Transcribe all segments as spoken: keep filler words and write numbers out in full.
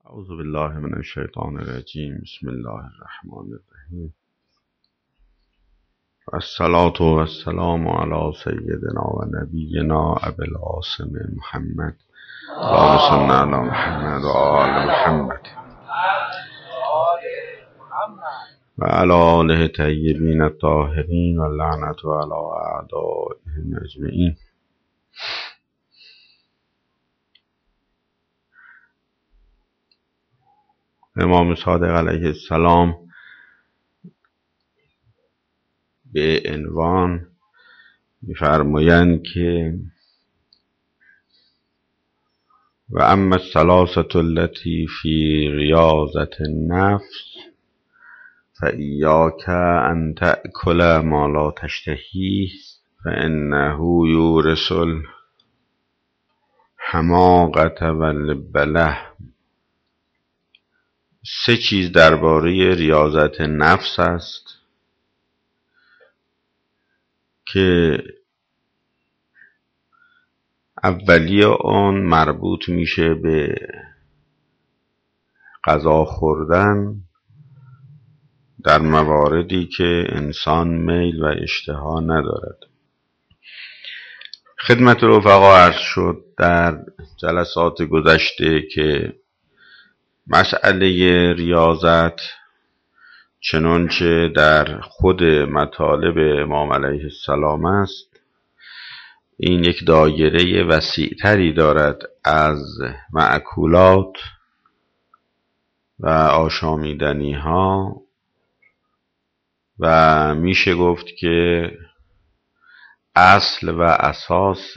اعوذ بالله من الشیطان الرجیم. بسم الله الرحمن الرحیم. الصلاة والسلام علی سیدنا و نبینا ابی القاسم محمد اللهم صل علی محمد و آل محمد و علی آله الطیبین الطاهرین و لعنت علی اعدائهم اجمعین. امام صادق علیه السلام به عنوان می‌فرمایند که و اما الثلاثة التي فی ریاضة النفس فإیاک أن تأکل ما لا تشتهیه فإنه یورث الحماقة والبله. سه چیز درباره ریاضت نفس است که اولی آن مربوط میشه به غذا خوردن در مواردی که انسان میل و اشتها ندارد. خدمت رفقا عرض شد در جلسات گذشته که مسئله ریاضت چنانچه در خود مطالب امام علیه السلام است، این یک دایره وسیع‌تری دارد از مأکولات و آشامیدنی ها و میشه گفت که اصل و اساس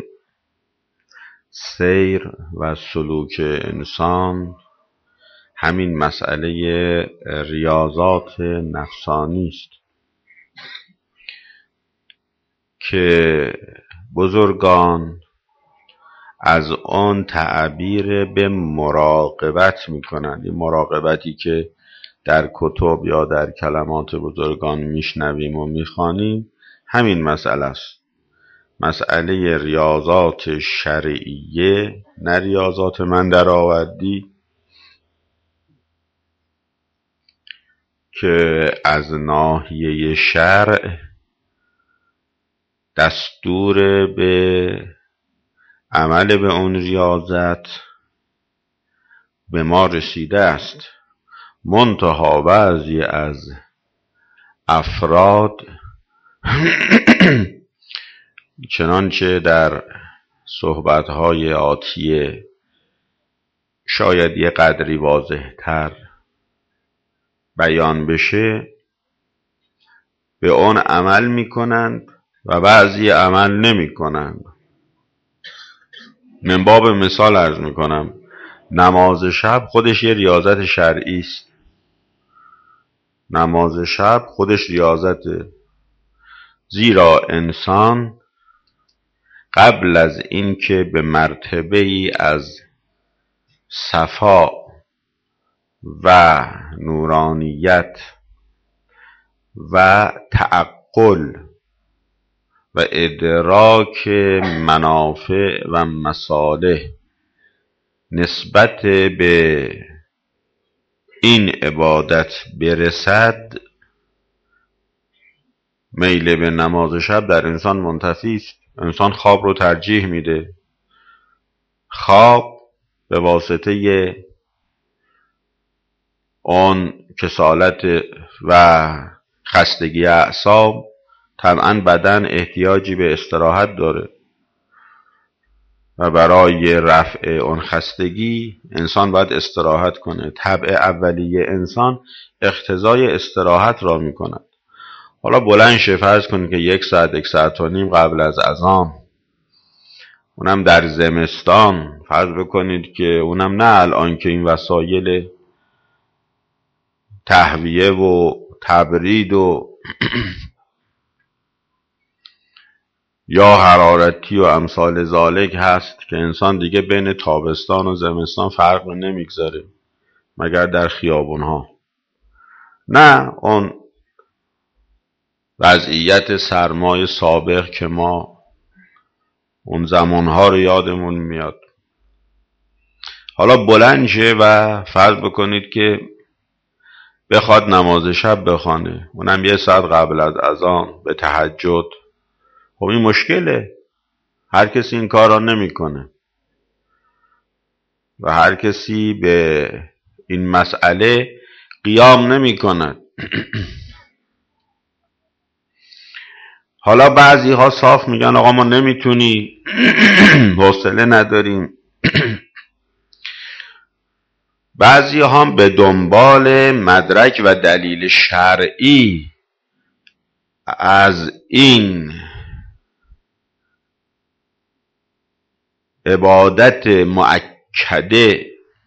سیر و سلوک انسان همین مسئله ریاضات نفسانی است که بزرگان از آن تعبیر به مراقبت میکنند. این مراقبتی که در کتب یا در کلمات بزرگان میشنویم و میخوانیم همین مسئله است، مسئله ریاضات شرعیه، نه ریاضات من درآوردی که از ناحیه شرع دستور به عمل به اون ریاضت به ما رسیده است. منتها بعضی از افراد چنانچه در صحبت‌های آتیه شاید یه قدری واضح‌تر بیان بشه، به اون عمل میکنند و بعضی عمل نمیکنند. من باب مثال عرض میکنم، نماز شب خودش یه ریاضت شرعی است. نماز شب خودش ریاضته، زیرا انسان قبل از اینکه به مرتبه ای از صفا و نورانیت و تعقل و ادراک منافع و مصالح نسبت به این عبادت برسد، میل به نماز شب در انسان منتفی است. انسان خواب رو ترجیح میده. خواب به واسطه اون کسالت و خستگی اعصاب طبعا بدن احتیاجی به استراحت داره و برای رفع اون خستگی انسان باید استراحت کنه. طبع اولیه انسان اقتضای استراحت را میکند. حالا بلند شه، فرض کنید که یک ساعت یک ساعت و نیم قبل از اذان، اونم در زمستان، فرض بکنید که اونم نه الان که این وسایل تهویه و تبرید و یا حرارتی و امثال ذالک هست که انسان دیگه بین تابستان و زمستان فرق نمیگذاره مگر در خیابونها. نه، اون وضعیت سرمای سابق که ما اون زمانها رو یادمون میاد. حالا بلند شه و فرض بکنید که بخواد نماز شب بخوانه، اونم یه ساعت قبل از اذان به تهجد. خب این مشکله، هر کسی این کار را نمی کنه و هر کسی به این مسئله قیام نمی کند. حالا بعضی ها صاف میگن آقا ما نمیتونی، حوصله نداریم. بعضی ها به دنبال مدرک و دلیل شرعی از این عبادت مؤکده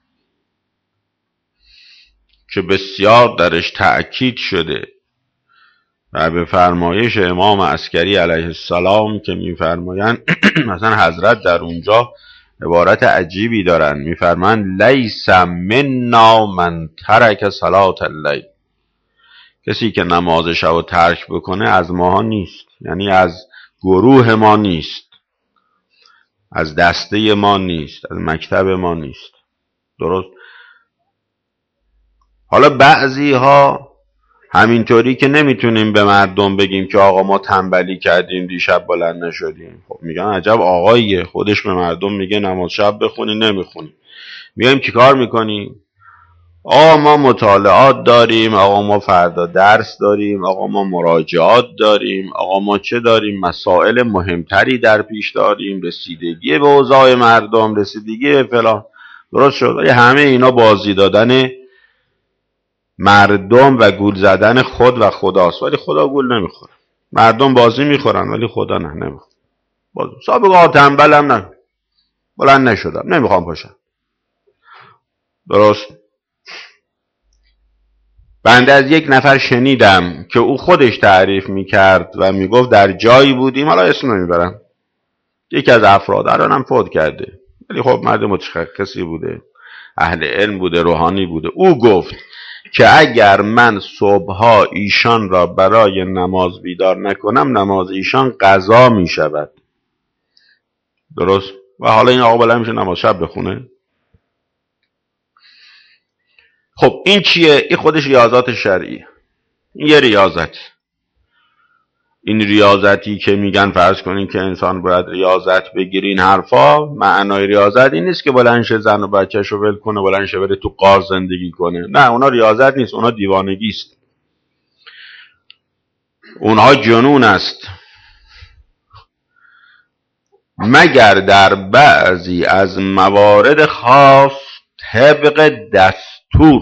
که بسیار درش تأکید شده و به فرمایش امام عسکری علیه السلام که میفرمایند مثلا حضرت در اونجا عبارت عجیبی دارن، میفرمایند لیس منا من ترک صلاة اللیل، کسی که نماز شب ترک بکنه از ماها نیست، یعنی از گروه ما نیست، از دسته ما نیست، از مکتب ما نیست. درست؟ حالا بعضی ها همینطوری که نمیتونیم به مردم بگیم که آقا ما تنبلی کردیم دیشب بلند نشدیم، خب میگن عجب آقاییه، خودش به مردم میگه نماز شب بخونی نمیخونی. میگیم چی کار میکنی؟ آقا ما مطالعات داریم، آقا ما فردا درس داریم، آقا ما مراجعات داریم، آقا ما چه داریم، مسائل مهمتری در پیش داریم، رسیدگی به اوضاع مردم، رسیدگی به فلان. درست شد؟ ولی همه اینا بازی دادن مردم و گول زدن خود و خداست، ولی خدا گول نمیخوره. مردم بازی میخورن ولی خدا نه، نمیخوره. سابقه ها تنبلم نه، بلند نشدم، نمیخوام پاشم. درست؟ بنده از یک نفر شنیدم که او خودش تعریف میکرد و میگفت در جایی بودیم، حالا اسم نمیبرم، یکی از افراد الانم فوت کرده ولی خب مرد متشخصی بوده، اهل علم بوده، روحانی بوده. او گفت که اگر من صبحها ایشان را برای نماز بیدار نکنم نماز ایشان قضا می شود. درست؟ و حالا این آقا بلند میشه نماز شب بخونه؟ خب این چیه؟ این خودش ریاضات شرعیه. این یه ریاضت. این ریاضتی که میگن فرض کنین که انسان باید ریاضت بگیری، این حرفا معنای ریاضت این نیست که بلند شه زن و بچه‌شو ول کنه، بلند شه بره تو غار زندگی کنه. نه، اونا ریاضت نیست، اونا دیوانگی است. اونها جنون است. مگر در بعضی از موارد خاص طبق دستور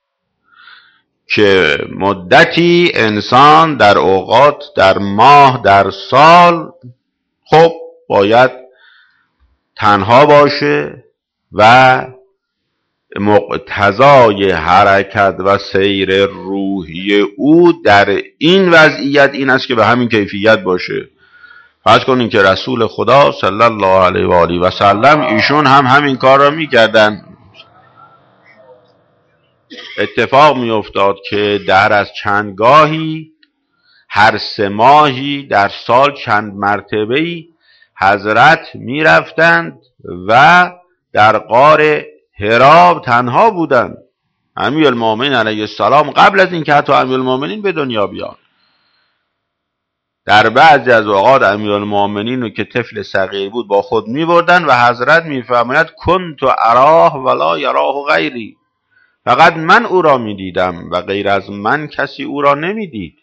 که مدتی انسان در اوقات، در ماه، در سال خب باید تنها باشه و مقتضای حرکت و سیر روحی او در این وضعیت این است که به همین کیفیت باشه. فرض کنین که رسول خدا صلی الله علیه و آله و سلم ایشون هم همین کار را میکردن. اتفاق می افتاد که در از چند گاهی هر سه ماهی در سال چند مرتبه‌ای حضرت می رفتند و در غار حرا تنها بودند. امیرالمومنین علیه السلام قبل از اینکه حتی امیرالمومنین به دنیا بیان، در بعضی از اوقات امیرالمومنین رو که طفل صغیر بود با خود می بردن و حضرت می فرماید کنت اراه ولا یراه غیری، فقط من او را می دیدم و غیر از من کسی او را نمی دید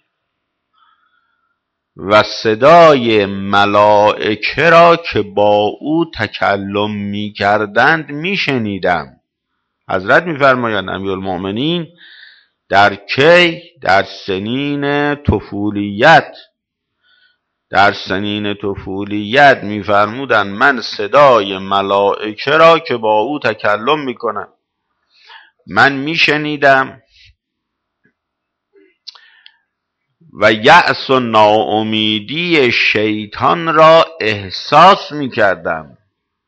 و صدای ملائکه را که با او تکلم می کردند می شنیدم. حضرت می فرمایند امیرالمومنین در کی؟ در سنین طفولیت. در سنین طفولیت می فرمودند من صدای ملائکه را که با او تکلم می کنند من می شنیدم و یأس و ناامیدی شیطان را احساس می کردم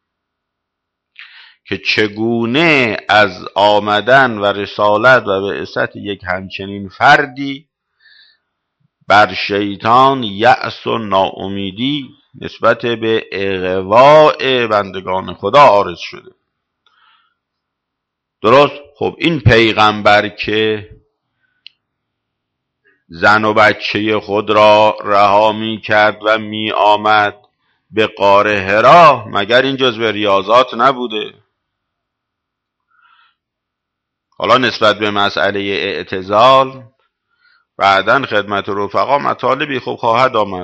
که چگونه از آمدن و رسالت و بعثت یک همچنین فردی بر شیطان یأس و ناامیدی نسبت به اغواء بندگان خدا عارض شده. درست. خب این پیغمبر که زن و بچه خود را رها می کرد و می آمد به غار حرا، مگر این جزو ریاضات نبوده؟ حالا نسبت به مسئله اعتزال بعداً خدمت رفقا مطالبی خوب خواهد آمد.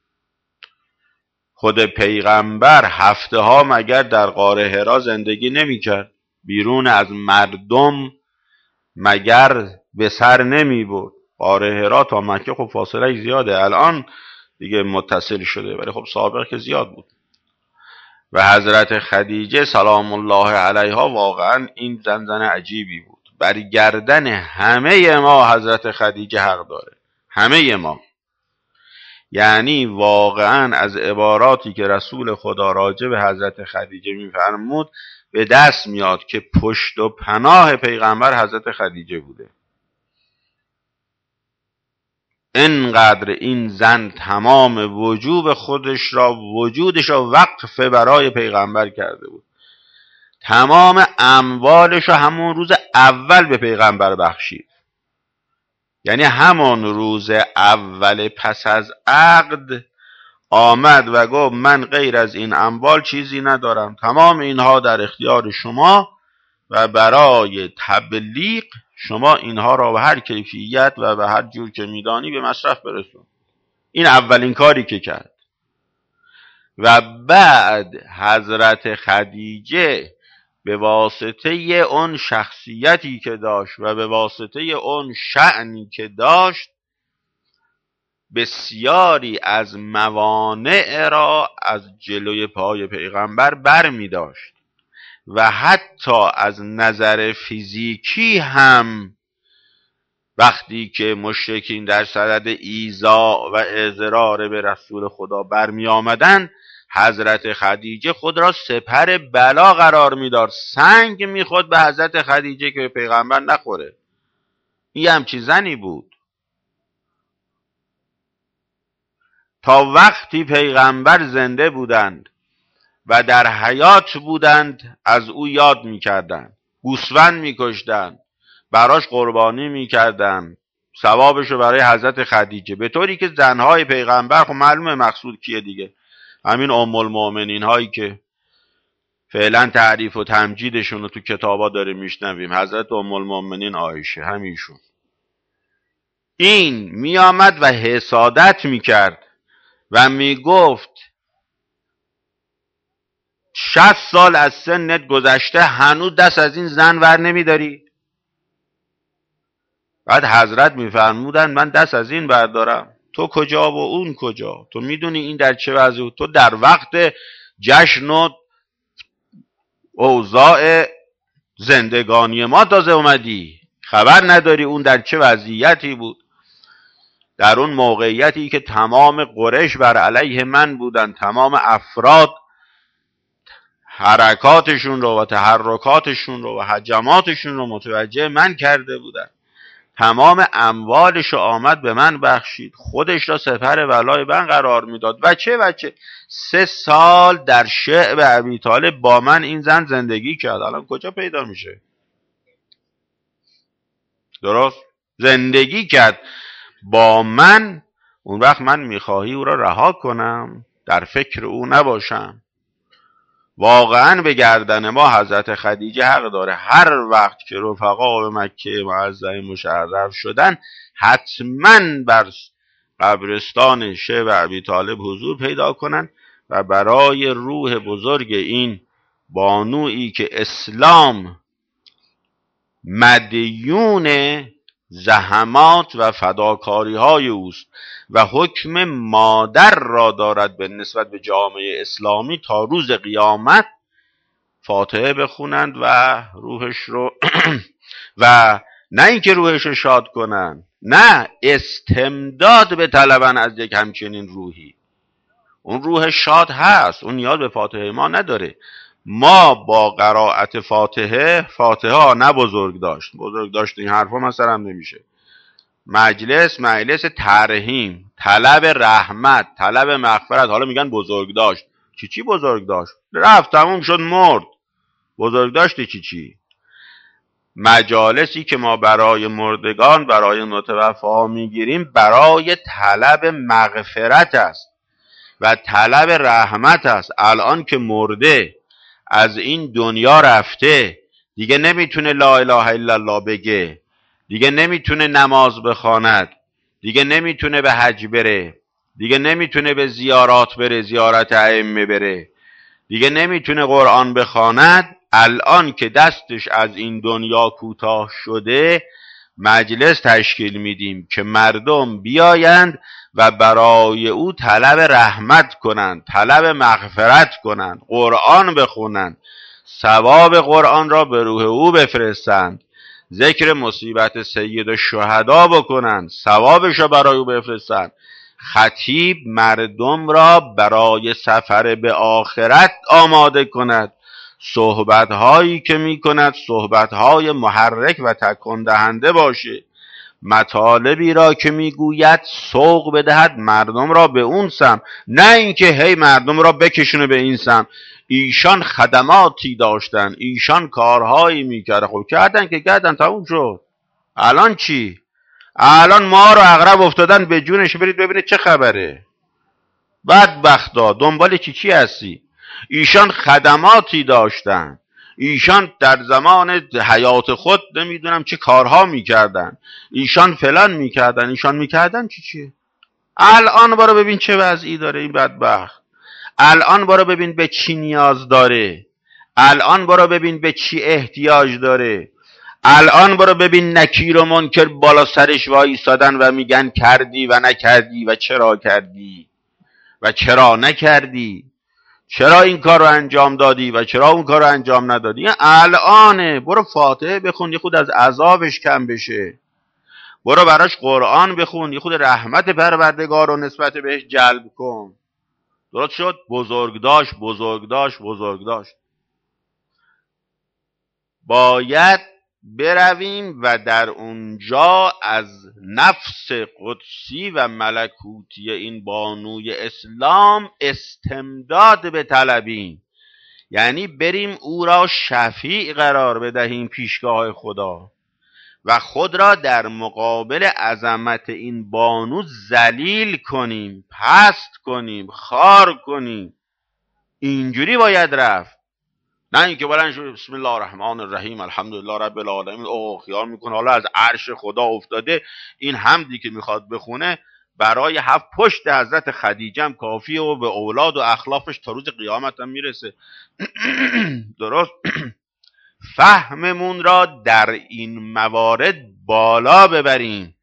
خود پیغمبر هفته ها مگر در غار حرا زندگی نمی کرد؟ بیرون از مردم مگر به سر نمی برد؟ غار حرا تا مکه خب فاصله زیاده، الان دیگه متصل شده ولی خب سابق که زیاد بود. و حضرت خدیجه سلام الله علیها واقعا این زن زن عجیبی بود. بر گردن همه ما حضرت خدیجه حق داره، همه ما. یعنی واقعا از عباراتی که رسول خدا راجع به حضرت خدیجه میفرمود به دست میاد که پشت و پناه پیغمبر حضرت خدیجه بوده. اینقدر این زن تمام وجوب خودش را وجودش را وقف برای پیغمبر کرده بود. تمام اموالش را همون روز اول به پیغمبر بخشید. یعنی همون روز اول پس از عقد آمد و گفت من غیر از این اموال چیزی ندارم، تمام اینها در اختیار شما و برای تبلیغ شما اینها را به هر کیفیت و به هر جور که میدانی به مصرف برسون. این اولین کاری که کرد. و بعد حضرت خدیجه به واسطه اون شخصیتی که داشت و به واسطه اون شأنی که داشت بسیاری از موانع را از جلوی پای پیغمبر بر می داشت و حتی از نظر فیزیکی هم وقتی که مشرکین در صدد ایذا و اضرار به رسول خدا برمی آمدن، حضرت خدیجه خود را سپر بلا قرار میداد. سنگ میخورد به حضرت خدیجه که به پیغمبر نخوره. این همچی زنی بود. تا وقتی پیغمبر زنده بودند و در حیات بودند از او یاد میکردند، گوسفند میکشتند، براش قربانی میکردند، ثوابشو برای حضرت خدیجه، به طوری که زنهای پیغمبر، خب معلومه مقصود کیه دیگه، همین ام المؤمنین هایی که فعلا تعریف و تمجیدشون رو تو کتابا داره میشنویم، حضرت ام المؤمنین عایشه، همیشون. این میآمد و حسادت میکرد و میگفت شصت سال از سنت گذشته هنوز دست از این زن ور نمیداری؟ بعد حضرت میفرمودن من دست از این بردارم، تو کجا و اون کجا؟ تو میدونی این در چه وضعی؟ تو در وقت جشن و اوضاع زندگانی ما تازه اومدی، خبر نداری اون در چه وضعیتی بود؟ در اون موقعیتی که تمام قریش بر علیه من بودن، تمام افراد حرکاتشون رو و تحرکاتشون رو و هجماتشون رو متوجه من کرده بودن، تمام اموالش رو آمد به من بخشید، خودش را سپر ولای من قرار میداد. بچه بچه سه سال در شعب ابی طالب با من این زن زندگی کرد، الان کجا پیدا میشه؟ درست؟ زندگی کرد با من. اون وقت من میخواهی او را رها کنم، در فکر او نباشم؟ واقعا به گردن ما حضرت خدیجه حق داره. هر وقت که رفقا به مکه معظمه مشرف شدن حتما بر قبرستان شعب ابی طالب حضور پیدا کنن و برای روح بزرگ این بانویی که اسلام مدیون زحمات و فداکاری های اوست و حکم مادر را دارد به نسبت به جامعه اسلامی تا روز قیامت، فاتحه بخونند و روحش رو و نه اینکه روحش رو شاد کنن، نه، استمداد به طلبن از یک همچنین روحی. اون روح شاد هست، اون نیاز به فاتحه ما نداره. ما با قرائت فاتحه فاتحه ها نه بزرگ داشت، بزرگ داشت این حرفا مثلا نمیشه. مجلس مجلس ترحیم، طلب رحمت، طلب مغفرت، حالا میگن بزرگ داشت. چی چی بزرگ داشت؟ رفت تموم شد مرد. بزرگ داشتی چی چی؟ مجالسی که ما برای مردگان، برای متوفاها میگیریم برای طلب مغفرت است و طلب رحمت است. الان که مرده از این دنیا رفته، دیگه نمیتونه لا اله الا الله بگه، دیگه نمیتونه نماز بخواند، دیگه نمیتونه به حج بره، دیگه نمیتونه به زیارات بره، زیارت ائمه بره، دیگه نمیتونه قرآن بخواند. الان که دستش از این دنیا کوتاه شده مجلس تشکیل میدیم که مردم بیایند و برای او طلب رحمت کنند، طلب مغفرت کنند، قرآن بخونند، ثواب قرآن را به روح او بفرستند، ذکر مصیبت سید الشهدا بکنند، ثوابش را برای او بفرستند. خطیب مردم را برای سفر به آخرت آماده کند. صحبت هایی که می کند صحبت های محرک و تکان دهنده باشه. مطالبی را که میگوید سوق بدهد مردم را به اون سمت، نه اینکه هی مردم را بکشونه به این سمت. ایشان خدماتی داشتن، ایشان کارهایی میکرد، خب کردن که کردن، تموم شد. الان چی؟ الان ما رو عقرب افتادن به جونش، برید ببینید چه خبره. بدبختا دنبال چی چی هستی؟ ایشان خدماتی داشتن، ایشان در زمان حیات خود نمیدونم چه کارها میکردن، ایشان فلان میکردن، ایشان میکردن چی چیه. الان برو ببین چه وضعی داره این بدبخت. الان برو ببین به چی نیاز داره. الان برو ببین به چی احتیاج داره. الان برو ببین نکیر و منکر بالا سرش وایسادن و میگن کردی و نکردی و چرا کردی و چرا نکردی، چرا این کار رو انجام دادی و چرا اون کار رو انجام ندادی. الانه. برو فاتحه بخون یه خود از عذابش کم بشه، برو براش قرآن بخون یه خود رحمت پروردگار رو نسبت بهش جلب کن. درست شد؟ بزرگ داشت بزرگ داشت بزرگ داشت. باید برویم و در اونجا از نفس قدسی و ملکوتی این بانوی اسلام استمداد بطلبیم، یعنی بریم او را شفیع قرار بدهیم پیشگاه خدا و خود را در مقابل عظمت این بانو ذلیل کنیم، پست کنیم، خار کنیم. اینجوری باید رفت، نه اینکه بلند شو بسم الله الرحمن الرحیم الحمدلله رب العالمین، اوه خیال میکنه حالا از عرش خدا افتاده، این حمدی که میخواد بخونه برای هفت پشت حضرت خدیجه هم کافیه و به اولاد و اخلافش تا روز قیامت هم میرسه. درست؟ فهممون را در این موارد بالا ببریم،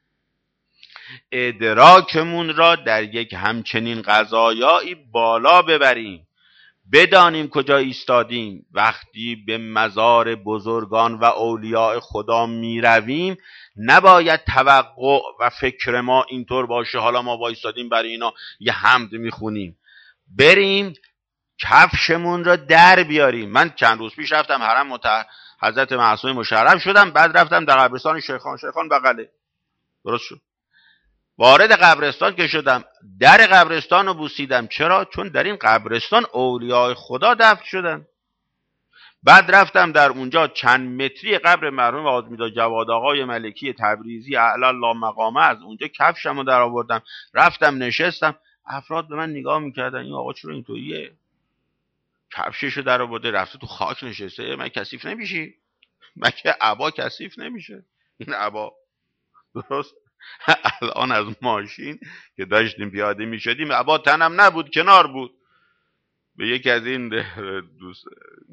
ادراکمون را در یک همچنین قضایایی بالا ببریم، بدانیم کجا ایستادیم. وقتی به مزار بزرگان و اولیاء خدا می رویم نباید توقع و فکر ما اینطور باشه حالا ما وایستادیم برای اینا یه حمد می خونیم. بریم کفشمون را در بیاریم. من چند روز پیش رفتم حرم مت... حضرت معصوم مشرف شدم، بعد رفتم در قبرستان شیخان. شیخان بغله. درست شد. وارد قبرستان که شدم در قبرستان رو بوسیدم. چرا؟ چون در این قبرستان اولیاء خدا دفن شدن. بعد رفتم در اونجا چند متری قبر مرحوم آدمیدا جواد آقای ملکی تبریزی اعلی الله مقامه، از اونجا کفشم رو در آوردم رفتم نشستم. افراد به من نگاه میکردن این آقا چرا اینطوریه؟ کفششو در آورده رفته تو خاک نشسته. من کثیف نمیشی؟ مگه عبا کثیف نمیشه؟ این عبا. درست؟ الان از ماشین که داشتیم پیاده می شدیم عبا تنم نبود، کنار بود. به یکی از این دوست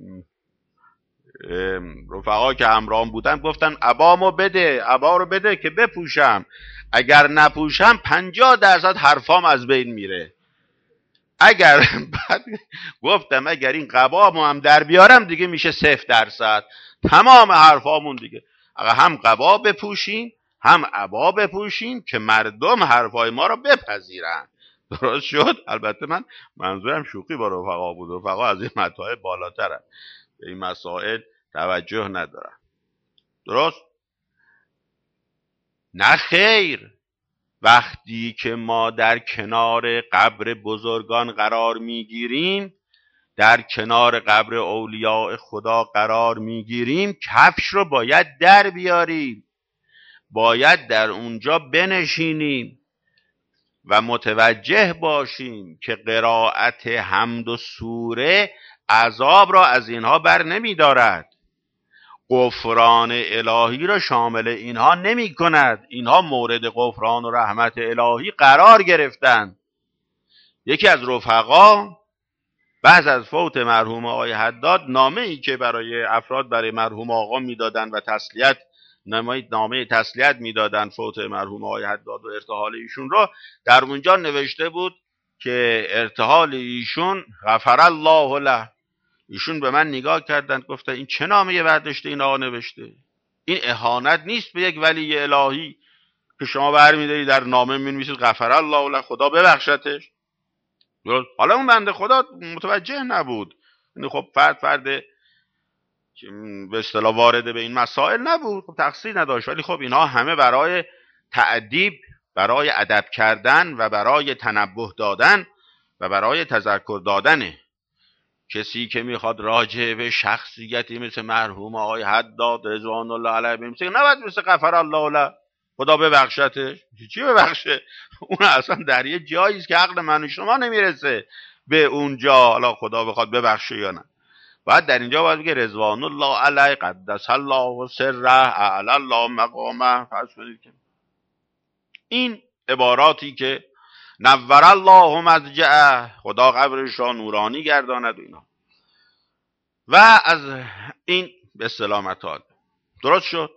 رفقا که همراهم بودن گفتن عبامو بده، عبا رو بده که بپوشم، اگر نپوشم پنجاه درصد حرفام از بین میره. اگر بعد گفتم اگر این قبامو هم در بیارم دیگه میشه صفر درصد تمام حرفامون دیگه. اگر هم قبا بپوشیم هم عبا بپوشیم که مردم حرفای ما رو بپذیرن. درست شد؟ البته من منظورم شوخی با رفقا بود، رفقا از این مطالب بالاترن، به این مسائل توجه ندارن. درست؟ نه خیر. وقتی که ما در کنار قبر بزرگان قرار میگیریم در کنار قبر اولیاء خدا قرار میگیریم کفش رو باید در بیاریم، باید در اونجا بنشینیم و متوجه باشیم که قرائت حمد و سوره عذاب را از اینها بر نمی دارد، غفران الهی را شامل اینها نمی کند. اینها مورد غفران و رحمت الهی قرار گرفتند. یکی از رفقا بعد از فوت مرحوم آقای حداد نامه ای که برای افراد برای مرحوم آقا میدادن و تسلیت نامه نامه تسلیت میدادن فوت مرحوم آقای حداد و ارتحال ایشون رو، در اونجا نوشته بود که ارتحال ایشون غفر الله له. ایشون به من نگاه کردن گفتن این چه نامه برداشته این آقا نوشته؟ این اهانت نیست به یک ولی الهی که شما برمی‌دارید در نامه می‌نویسید غفر الله له، خدا ببخشتش؟ حالا اون بنده خدا متوجه نبود، یعنی خب فرد فرد که به اصطلاح وارد به این مسائل نبود، خب تقصیر نداشت، ولی خب اینها همه برای تأدیب، برای ادب کردن و برای تنبه دادن و برای تذکر دادنه. کسی که میخواد راجع به شخصیتی مثل مرحوم آقای حداد رضوان الله علیه بنویسه نباید مثل غفر الله له، خدا ببخشتش. چی ببخشه؟ اون اصلا در یه جایی است که عقل من و شما نمیرسه به اونجا، حالا خدا بخواد ببخشه یا نه. بعد در اینجا باید بگه رضوان الله علیه قدس الله سره اعلی الله مقامه. فرض کنید که این عباراتی که نور الله مضجعه، خدا قبرش را نورانی گرداند و اینا، و از این به اصطلاح مطالب درست شد.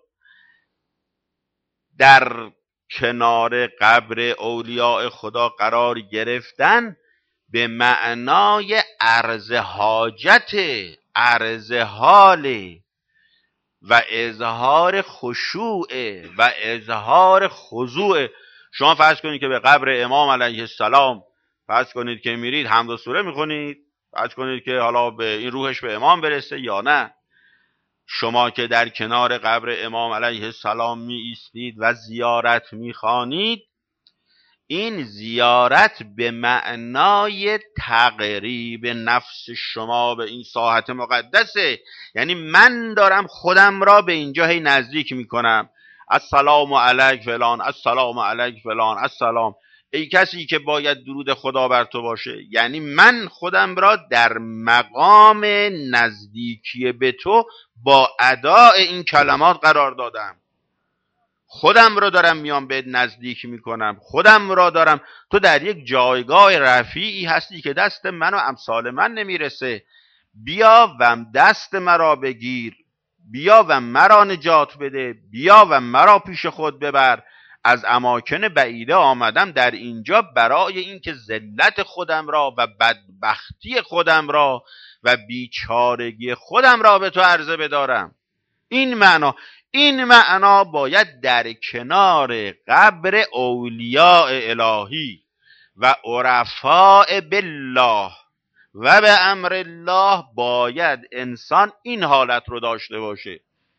در کنار قبر اولیاء خدا قرار گرفتن به معنای عرض حاجت، عرض حال و اظهار خشوع و اظهار خضوع. شما فرض کنید که به قبر امام علیه السلام فرض کنید که میرید حمد و سوره میخونید، فرض کنید که حالا به این روحش به امام برسه یا نه. شما که در کنار قبر امام علیه السلام می ایستید و زیارت می خوانید، این زیارت به معنای تقریب نفس شما به این ساحت مقدسه. یعنی من دارم خودم را به اینجا هی نزدیک می کنم، السلام علیک فلان، السلام علیک فلان، السلام ای کسی که باید درود خدا بر تو باشه. یعنی من خودم را در مقام نزدیکی به تو با اداء این کلمات قرار دادم، خودم را دارم میام به نزدیک میکنم، خودم را دارم، تو در یک جایگاه رفیعی هستی که دست من و امثال من نمیرسه، بیا و دست مرا بگیر، بیا و مرا نجات بده، بیا و مرا پیش خود ببر. از اماکن بعیده آمدم در اینجا برای اینکه ذلت خودم را و بدبختی خودم را و بیچارگی خودم را به تو عرضه بدارم. این معنا این معنا باید در کنار قبر اولیاء الهی و عرفاء بالله و به امر الله باید انسان این حالت رو داشته باشه.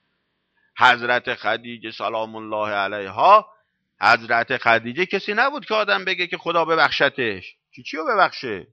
حضرت خدیجه سلام الله علیها، حضرت خدیجه کسی نبود که آدم بگه که خدا ببخشتش. چی چی رو ببخشه؟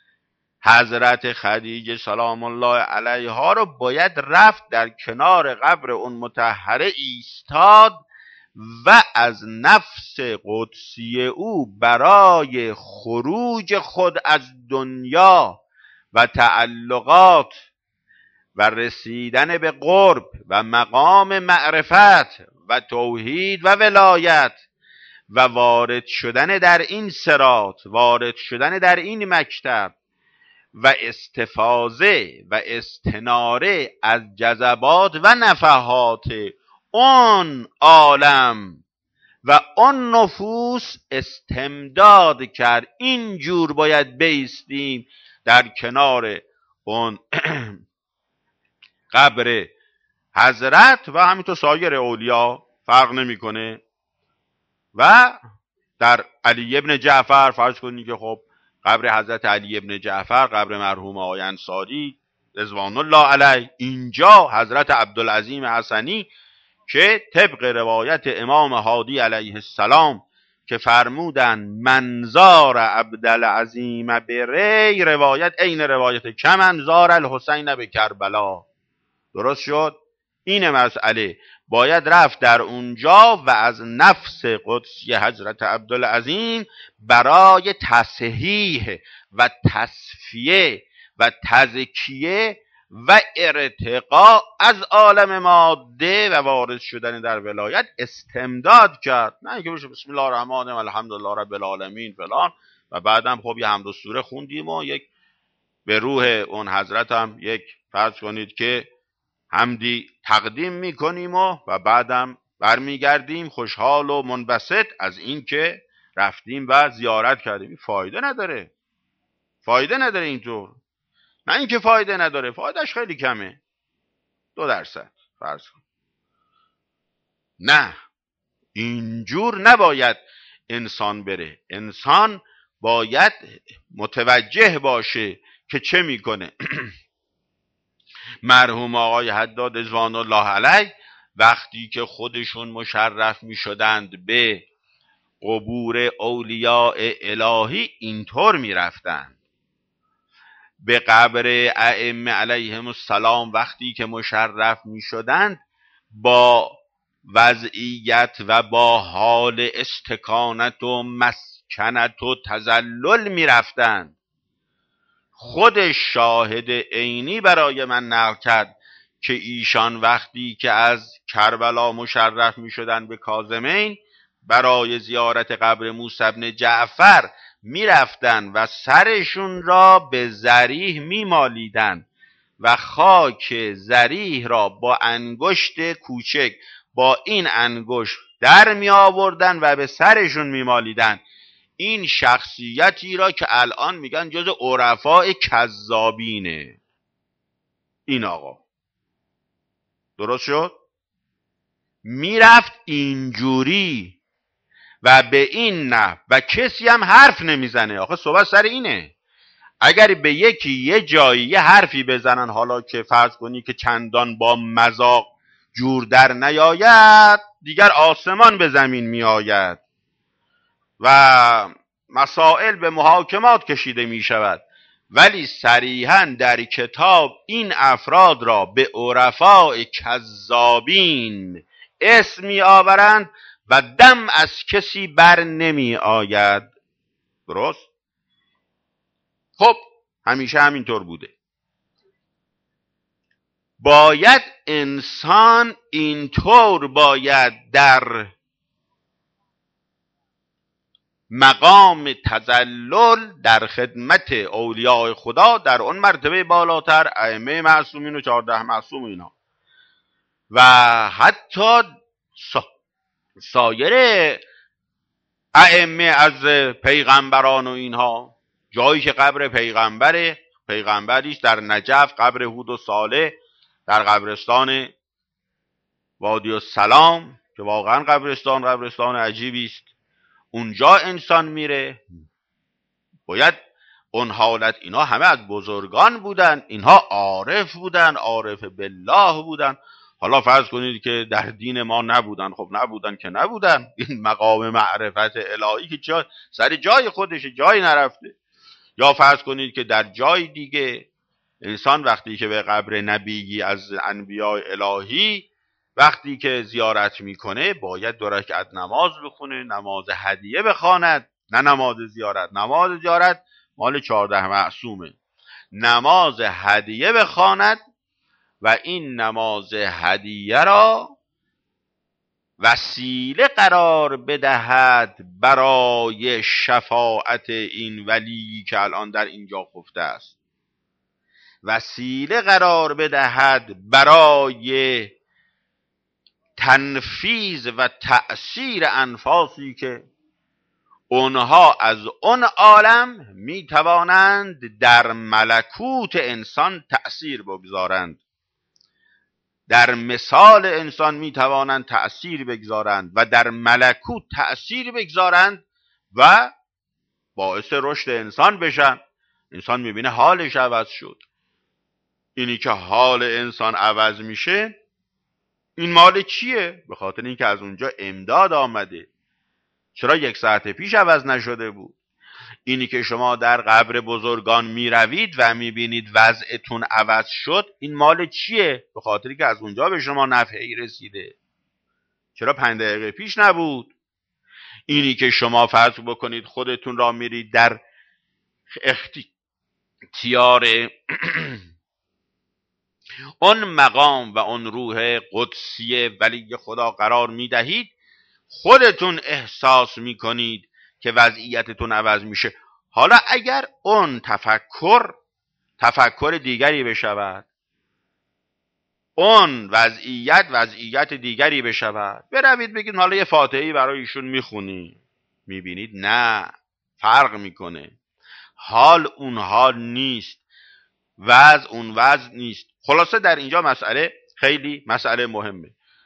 حضرت خدیجه سلام الله علیها رو باید رفت در کنار قبر اون مطهره ایستاد و از نفس قدسی او برای خروج خود از دنیا و تعلقات و رسیدن به قرب و مقام معرفت و توحید و ولایت و وارد شدن در این صراط، وارد شدن در این مکتب و استفاضه و استناره از جذبات و نفحات اون عالم و اون نفوس استمداد کرد. اینجور باید بیستیم در کنار اون قبر حضرت و همینطور سایر اولیاء، فرق نمیکنه. و در علی ابن جعفر فرض کنید که خب قبر حضرت علی ابن جعفر، قبر مرحوم آقای انصاری رضوان الله علیه، اینجا حضرت عبدالعظیم حسنی که طبق روایت امام هادی علیه السلام که فرمودن منظار عبدالعظیم به ری روایت عین روایت کمنظار الحسین به کربلا. درست شد؟ این مسئله باید رفت در اونجا و از نفس قدسی حضرت عبدالعظیم برای تصحیح و تصفیه و تزکیه و ارتقاء از عالم ماده و وارد شدن در ولایت استمداد کرد. نه اینکه بشه بسم الله الرحمن الرحیم الحمدلله رب العالمین فلان و بعدم خب یه حمد و سوره خوندیم و یک به روح اون حضرت هم یک فرض کنید که حمدی تقدیم میکنیم و, و بعدم برمیگردیم خوشحال و منبسط از این که رفتیم و زیارت کردیم. فایده نداره، فایده نداره اینطور. نه اینکه فایده نداره، فایدهش خیلی کمه، دو درصد فرض کن. نه، اینجور نباید انسان بره. انسان باید متوجه باشه که چه میکنه. مرحوم آقای حداد رضوان الله علیه وقتی که خودشون مشرف می شدند به قبور اولیاء الهی اینطور می رفتند. به قبر ائمه علیهم السلام وقتی که مشرف می شدند با وضعیت و با حال استکانت و مسکنت و تذلل می رفتند. خودش شاهد عینی برای من نقل کرد که ایشان وقتی که از کربلا مشرف می شدن به کاظمین برای زیارت قبر موسی بن جعفر می رفتن و سرشون را به ذریح می مالیدن و خاک ذریح را با انگشت کوچک با این انگشت در می آوردن و به سرشون می مالیدن. این شخصیتی را که الان میگن جز عرفاء کذابینه این آقا. درست شد؟ میرفت اینجوری و به این نه و کسی هم حرف نمیزنه. آخه صحبت سر اینه. اگر به یکی یه جایی یه حرفی بزنن، حالا که فرض کنی که چندان با مذاق جور در نیاید، دیگر آسمان به زمین میآید و مسائل به محاکمات کشیده می شود. ولی صریحاً در کتاب این افراد را به عرفاء کذابین اسم می آورند و دم از کسی بر نمی آید. درست؟ خب همیشه همینطور بوده. باید انسان اینطور باید در مقام تذلل در خدمت اولیاء خدا در اون مرتبه بالاتر ائمه معصومین و چهارده معصوم اینا و حتی سا... سایر ائمه از پیغمبران و اینها، جایی که قبر پیغمبره پیغمبریش در نجف قبر هود و صالح در قبرستان وادی السلام که واقعا قبرستان قبرستان عجیبی است، اونجا انسان میره. باید اون حالت، اینا همه از بزرگان بودن، اینها عارف بودن، عارف بالله بودن. حالا فرض کنید که در دین ما نبودن، خب نبودن که نبودن. این مقام معرفت الهی که جا سر جای خودش جای نرفته. یا فرض کنید که در جای دیگه انسان وقتی که به قبر نبیی از انبیاء الهی وقتی که زیارت میکنه باید دو رکعت نماز بخونه، نماز هدیه بخواند، نه نماز زیارت. نماز زیارت مال چهارده معصومه. نماز هدیه بخواند و این نماز هدیه را وسیله قرار بدهد برای شفاعت این ولی که الان در اینجا خفته است. وسیله قرار بدهد برای تنفیذ و تأثیر انفاسی که اونها از اون عالم می توانند در ملکوت انسان تأثیر بگذارند، در مثال انسان می توانند تأثیر بگذارند و در ملکوت تأثیر بگذارند و باعث رشد انسان بشن. انسان می بینه حالش عوض شد. اینی که حال انسان عوض میشه این مال چیه؟ به خاطر اینکه از اونجا امداد آمده. چرا یک ساعت پیش عوض نشده بود؟ اینی که شما در قبر بزرگان می روید و می بینید وضعتون عوض شد، این مال چیه؟ به خاطری که از اونجا به شما نفعی رسیده. چرا پنج دقیقه پیش نبود؟ اینی که شما فرض بکنید خودتون را میرید در اختیار اون مقام و اون روح قدسی ولی خدا قرار میدهید، خودتون احساس میکنید که وضعیتتون عوض میشه. حالا اگر اون تفکر تفکر دیگری بشود، اون وضعیت وضعیت دیگری بشود، بروید بگید حالا یه فاتحه‌ای برای ایشون میخونی، میبینید نه، فرق میکنه. حال اون حال نیست، وضع اون وضع نیست. خلاصه در اینجا مسئله خیلی مسئله مهمه.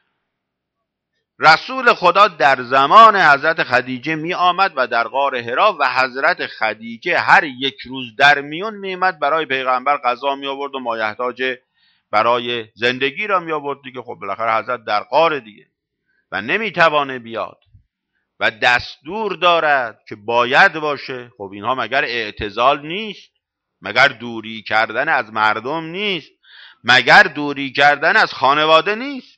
رسول خدا در زمان حضرت خدیجه می آمد و در غار حرا و حضرت خدیجه هر یک روز در میون می آمد برای پیغمبر غذا می آورد و مایحتاج برای زندگی را می آورد دیگه. خب بالاخره حضرت در غار دیگه و نمی توانه بیاد و دستور دارد که باید باشه. خب اینها مگر اعتزال نیست؟ مگر دوری کردن از مردم نیست؟ مگر دوری کردن از خانواده نیست؟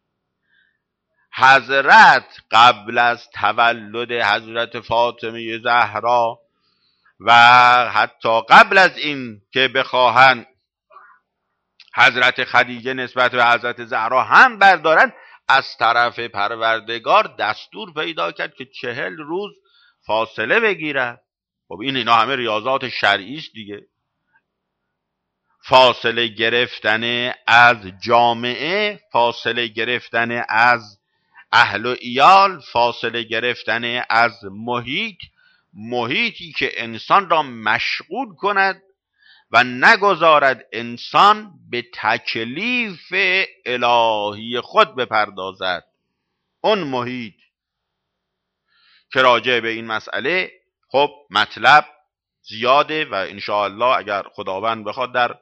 حضرت قبل از تولد حضرت فاطمه زهرا و حتی قبل از این که بخواهند حضرت خدیجه نسبت به حضرت زهرا هم بردارن، از طرف پروردگار دستور پیدا کرد که چهل روز فاصله بگیرد. خب این اینا همه ریاضات شرعی است دیگه. فاصله گرفتن از جامعه، فاصله گرفتن از اهل و ایال، فاصله گرفتن از محیط، محیطی که انسان را مشغول کند و نگذارد انسان به تکلیف الهی خود بپردازد. اون محیط که راجع به این مسئله خب مطلب زیاده و انشاءالله اگر خداوند بخواد در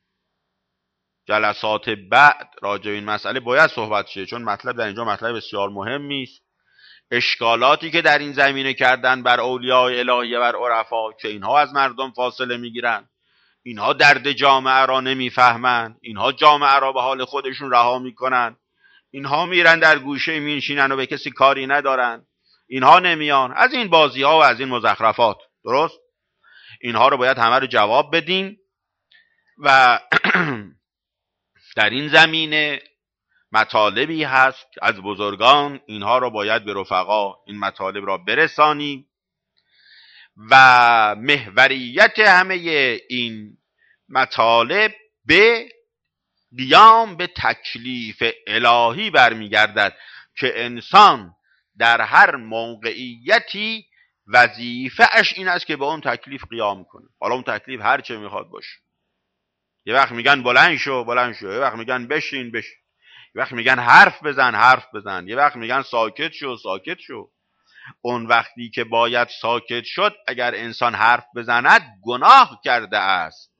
جلسات بعد راجع به این مسئله باید صحبت شه، چون مطلب در اینجا مطلب بسیار مهمی است. اشکالاتی که در این زمینه کردن بر اولیاء الهیه بر عرفا که اینها از مردم فاصله میگیرن، اینها درد جامعه را نمیفهمن، اینها جامعه را به حال خودشون رها میکنن، اینها میرن در گوشه مینشینن و به کسی کاری ندارن، اینها نمیان، از این بازی ها و از این مزخرفات. درست؟ اینها رو باید همه رو جواب بدیم و در این زمینه مطالبی هست از بزرگان، اینها رو باید به رفقا این مطالب را برسانیم و محوریت همه این مطالب به قیام به تکلیف الهی برمیگردد که انسان در هر موقعیتی وظیفه اش این است که به اون تکلیف قیام کنه. حالا اون تکلیف هر چه میخواد باشه. یه وقت میگن بلند شو بلند شو، یه وقت میگن بشین بشین، یه وقت میگن حرف بزن حرف بزن، یه وقت میگن ساکت شو ساکت شو. اون وقتی که باید ساکت شد، اگر انسان حرف بزند گناه کرده است،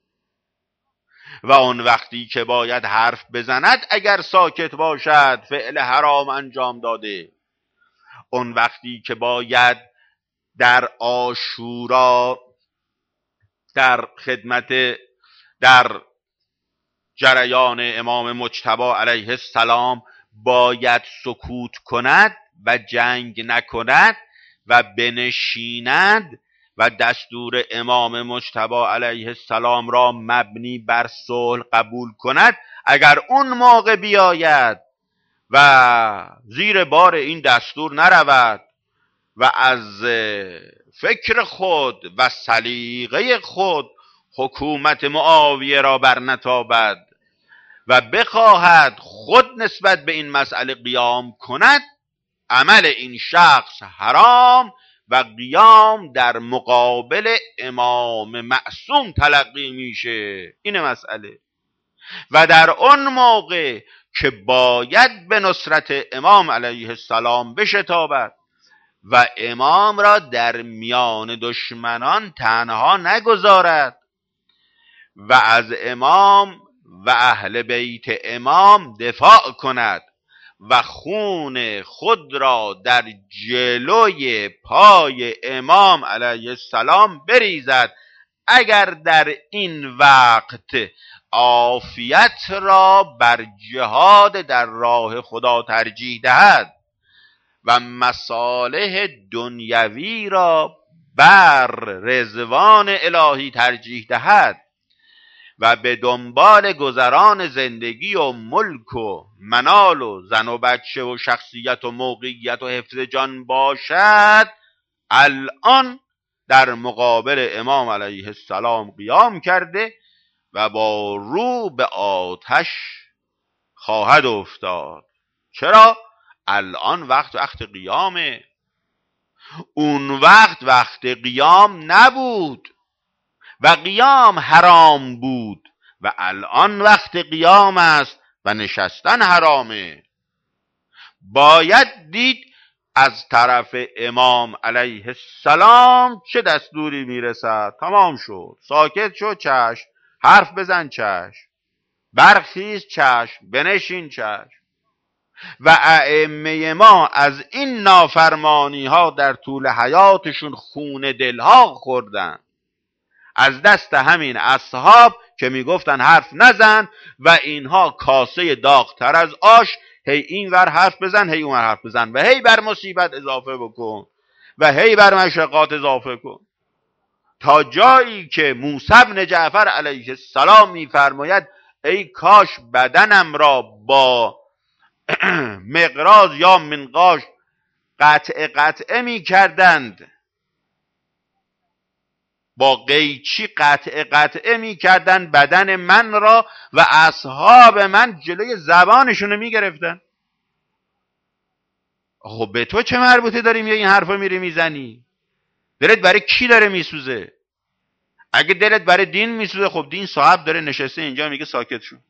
و اون وقتی که باید حرف بزند اگر ساکت باشد فعل حرام انجام داده. اون وقتی که باید در عاشورا در خدمت در جریان امام مجتبی علیه السلام باید سکوت کند و جنگ نکند و بنشیند و دستور امام مجتبی علیه السلام را مبنی بر صلح قبول کند، اگر اون موقع بیاید و زیر بار این دستور نرود و از فکر خود و سلیقه خود حکومت معاویه را برنتابد و بخواهد خود نسبت به این مسئله قیام کند، عمل این شخص حرام و قیام در مقابل امام معصوم تلقی میشه. این مسئله. و در اون موقع که باید به نصرت امام علیه السلام بشتابد و امام را در میان دشمنان تنها نگذارد و از امام و اهل بیت امام دفاع کند و خون خود را در جلوی پای امام علیه السلام بریزد اگر در این وقت عافیت را بر جهاد در راه خدا ترجیح دهد و مصالح دنیوی را بر رضوان الهی ترجیح دهد و به دنبال گذران زندگی و ملک و منال و زن و بچه و شخصیت و موقعیت و حفظ جان باشد، الان در مقابل امام علیه السلام قیام کرده و با رو به آتش خواهد افتاد. چرا؟ الان وقت وقت قیامه. اون وقت وقت قیام نبود و قیام حرام بود و الان وقت قیام است و نشستن حرامه. باید دید از طرف امام علیه السلام چه دستوری میرسد. تمام شد، ساکت شد، چشم، حرف بزن، چشم، برخیز، چشم، بنشین، چشم. و ائمه ما از این نافرمانی ها در طول حیاتشون خون دلها خوردن، از دست همین اصحاب که میگفتن حرف نزن و اینها کاسه داغتر از آش، هی این ور حرف بزن، هی اون ور حرف بزن و هی بر مصیبت اضافه بکن و هی بر مشقات اضافه کن، تا جایی که موسی بن جعفر علیه السلام میفرماید ای کاش بدنم را با مقراض یا منقاش قطع قطعه می کردند، با قیچی قطع قطعه می کردند بدن من را و اصحاب من جلوی زبانشون رو می گرفتن. خب به تو چه مربوطه داریم یا این حرفا میری میزنی؟ دلت برای کی داره میسوزه؟ اگه دلت برای دین میسوزه، خب دین صاحب داره نشسته اینجا میگه ساکت شو.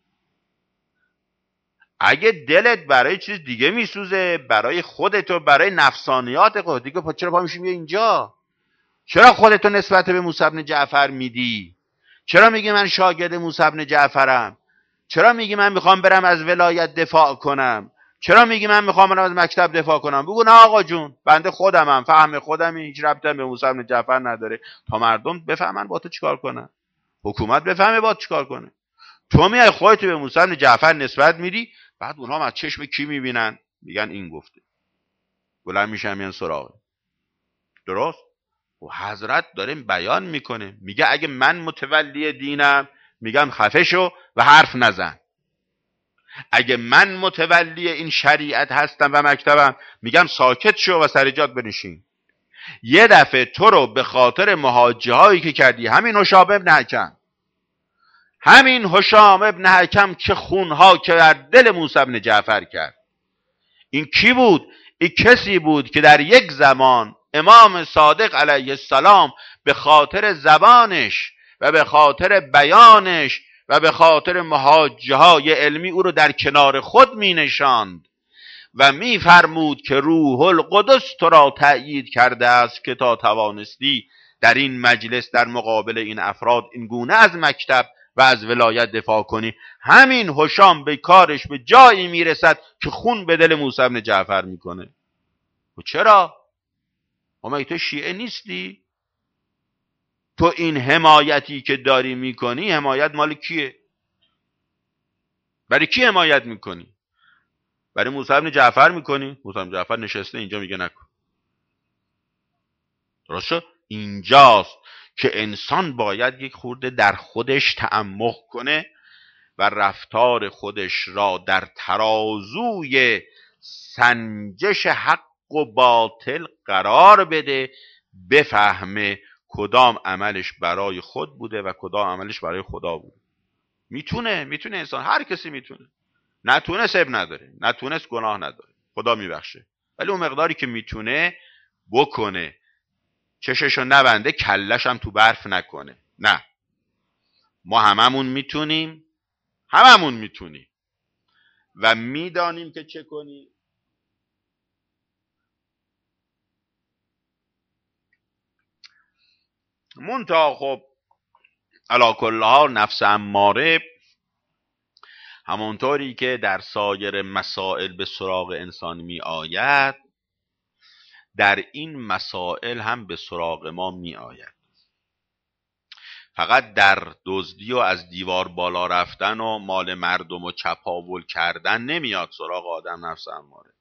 اگه دلت برای چیز دیگه میسوزه، برای خودت و برای نفسانیات خودت، دیگه چرا پا میشی میگه اینجا؟ چرا خودتو نسبت به موسی بن جعفر میدی؟ چرا میگی من شاگرد موسی بن جعفرم؟ چرا میگی من میخوام برم از ولایت دفاع کنم؟ چرا میگی من میخوام برم از مکتب دفاع کنم؟ بگو نه آقا جون، بنده خودمم، فهم خودمی، هیچ ربطی به موسی بن جعفر نداره، تا مردم بفهمن با تو چیکار کنن، حکومت بفهمه با تو چیکار کنه. تو میای خودت به موسی بن جعفر نسبت میدی، بعد اونها از چشم کی میبینن؟ میگن این گفته، بلند میشن میان سراغ. درست؟ و حضرت داره بیان میکنه، میگه اگه من متولی دینم میگم خفه شو و حرف نزن، اگه من متولی این شریعت هستم و مکتبم میگم ساکت شو و سر جات بنشین. یه دفعه تو رو به خاطر محاجه هایی که کردی، همین هشام ابن حکم، همین هشام ابن حکم که خونها که در دل موسی بن جعفر کرد، این کی بود؟ این کسی بود که در یک زمان امام صادق علیه السلام به خاطر زبانش و به خاطر بیانش و به خاطر محاجه های علمی او رو در کنار خود می نشاند و می فرمود که روح القدس تو را تأیید کرده است که تا توانستی در این مجلس در مقابل این افراد این گونه از مکتب و از ولایت دفاع کنی. همین هشام به کارش به جایی میرسد که خون به دل موسی بن جعفر میکنه. و چرا؟ اما تو شیعه نیستی؟ تو این حمایتی که داری میکنی، حمایت مال کیه؟ برای کی حمایت میکنی؟ برای موسی بن جعفر میکنی؟ موسی بن جعفر نشسته اینجا میگه نکن. درسته؟ اینجاست که انسان باید یک خورده در خودش تعمق کنه و رفتار خودش را در ترازوی سنجش حق و باطل قرار بده، بفهمه کدام عملش برای خود بوده و کدام عملش برای خدا بوده. میتونه میتونه انسان، هر کسی میتونه. نتونست عیب نداره، نتونست گناه نداره، خدا میبخشه. ولی اون مقداری که میتونه بکنه، چششو نبنده، کلش هم تو برف نکنه. نه، ما هممون میتونیم، هممون میتونیم و میدانیم که چه کنیم. منتها خب علی کل حال نفس اماره همونطوری که در سایر مسائل به سراغ انسان می آید، در این مسائل هم به سراغ ما می آید. فقط در دزدی و از دیوار بالا رفتن و مال مردم و چپاول کردن نمیاد سراغ آدم نفس اماره.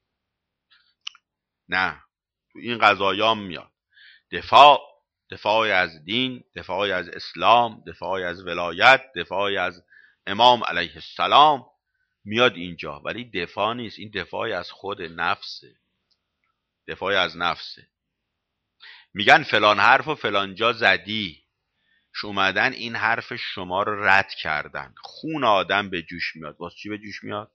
نه، تو این قضایام میاد. دفاع دفاعی از دین، دفاعی از اسلام، دفاعی از ولایت، دفاعی از امام علیه السلام میاد اینجا، ولی دفاع نیست. این دفاعی از خود نفسه، دفاعی از نفسه. میگن فلان حرف و فلان جا زدی، اومدن این حرف شما رو رد کردن. خون آدم به جوش میاد. واسه چی به جوش میاد؟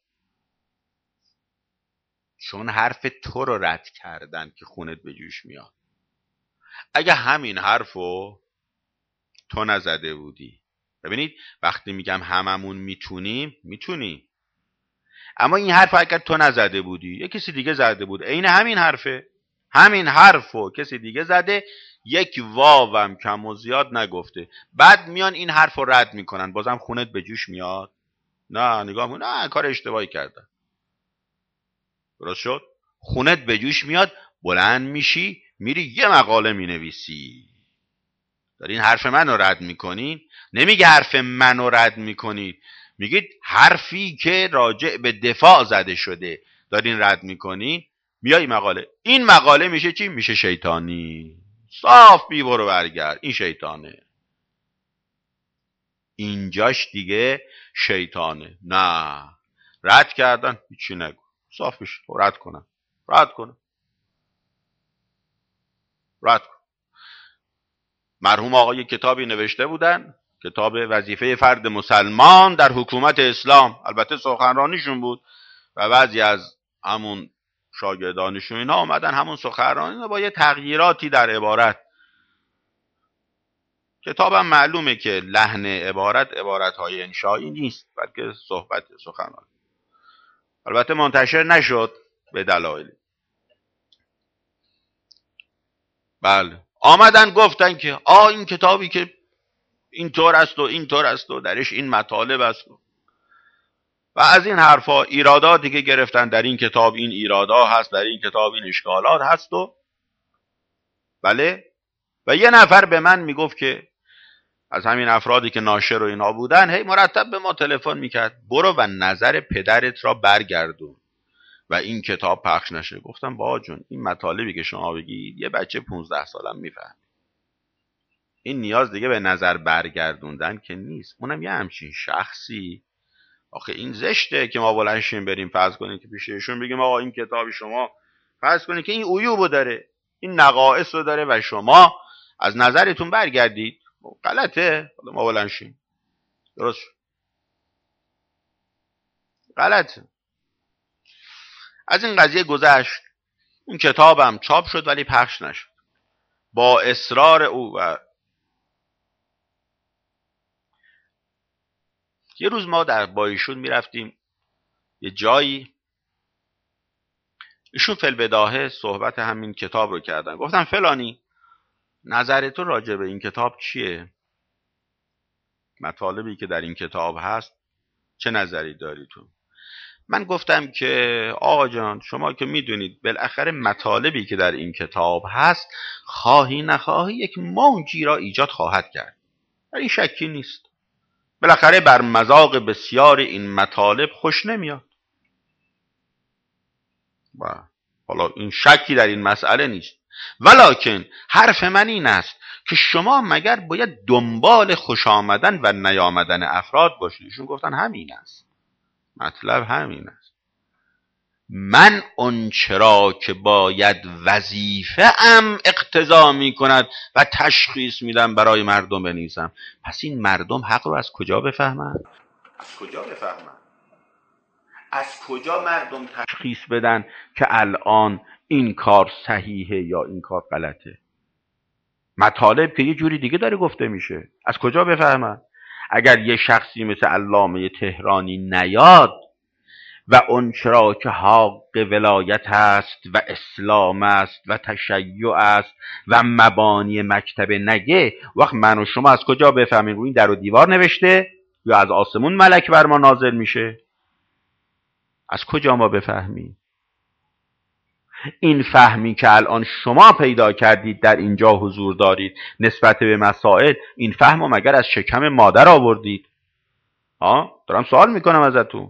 چون حرف تو رو رد کردن که خونت به جوش میاد. اگه همین حرفو تو نزده بودی، ببینید وقتی میگم هممون میتونیم، میتونیم، اما این حرف اگر تو نزده بودی یه کسی دیگه زده بود، عین همین حرفه، همین حرفو کسی دیگه زده، یک واوم کم و زیاد نگفته، بعد میان این حرفو رد میکنن، بازم خونت به جوش میاد؟ نه، نگاه کن، نه، کار اشتباهی کردن. درست شد؟ خونت به جوش میاد، بلند میشی میری یه مقاله مینویسی. دارین حرف منو رد میکنین. نمیگه حرف منو رد میکنید، میگید حرفی که راجع به دفاع زده شده دارین رد میکنین. میای مقاله، این مقاله میشه چی؟ میشه شیطانی. صاف بی برو برگرد، این شیطانه. اینجاش دیگه شیطانه. نه، رد کردن هیچی نگو، صاف بشه، رد کنم رد کنم رد کن. مرحوم آقای کتابی نوشته بودن، کتاب وظیفه فرد مسلمان در حکومت اسلام، البته سخنرانیشون بود و بعضی از همون شاگردانشون اینا اومدن همون سخنرانی با یه تغییراتی در عبارت. کتابم معلومه که لحن عبارت عبارتهای انشایی نیست، بلکه صحبت سخنرانی. البته منتشر نشد به دلایلی. بله، آمدن گفتن که آ این کتابی که اینطور است و اینطور است و درش این مطالب است و از این حرفا، ایراداتی که گرفتن در این کتاب این ایرادا هست، در این کتاب این اشکالات هست و بله. و یه نفر به من میگفت که از همین افرادی که ناشر و اینا بودن، هی مرتب به ما تلفن میکرد برو و نظر پدرت را برگردون و این کتاب پخش نشه. گفتم با جون، این مطالبی که شما بگید یه بچه پونزده سالم میفهم. این نیاز دیگه به نظر برگردوندن که نیست. اونم یه همچین شخصی. آخه این زشته که ما بلنشیم بریم فرض کنیم که پیش ایشون بگیم آقا این کتاب شما فرض کنیم که این عیوبو داره، این نقائص رو داره و شما از نظرتون برگردید. غلطه. ما بلنشیم. درست شد. غلطه. از این قضیه گذشت. اون کتابم چاپ شد ولی پخش نشد با اصرار او. و یه روز ما در با ایشون میرفتیم یه جایی، ایشون فی‌البداهه صحبت همین کتاب رو کردن. گفتم فلانی نظر تو راجع به این کتاب چیه؟ مطالبی که در این کتاب هست چه نظری داری تو؟ من گفتم که آقا جان شما که میدونید بالاخره مطالبی که در این کتاب هست خواهی نخواهی یک موجی را ایجاد خواهد کرد، در این شکی نیست. بالاخره بر مذاق بسیار این مطالب خوش نمیاد و حالا این شکی در این مسئله نیست. ولکن حرف من این است که شما مگر باید دنبال خوش آمدن و نیامدن افراد باشید؟ ایشون گفتن همین است، مطلب همین است. من اون چرا که باید وظیفه ام اقتضا می کند و تشخیص میدم برای مردم بنویسم. پس این مردم حق رو از کجا بفهمن؟ از کجا بفهمن؟ از کجا مردم تشخیص بدن که الان این کار صحیحه یا این کار غلطه؟ مطالب که یه جوری دیگه داره گفته میشه، از کجا بفهمن؟ اگر یه شخصی مثل علامه تهرانی نیاد و اون چرا که حق ولایت است و اسلام است و تشیع است و مبانی مکتب نگه، وقت من و شما از کجا بفهمیم؟ روی این در و دیوار نوشته یا از آسمون ملک بر ما نازل میشه؟ از کجا ما بفهمیم؟ این فهمی که الان شما پیدا کردید در اینجا حضور دارید نسبت به مسائل، این فهم رو مگر از شکم مادر آوردید؟ ها؟ دارم سوال میکنم ازتون.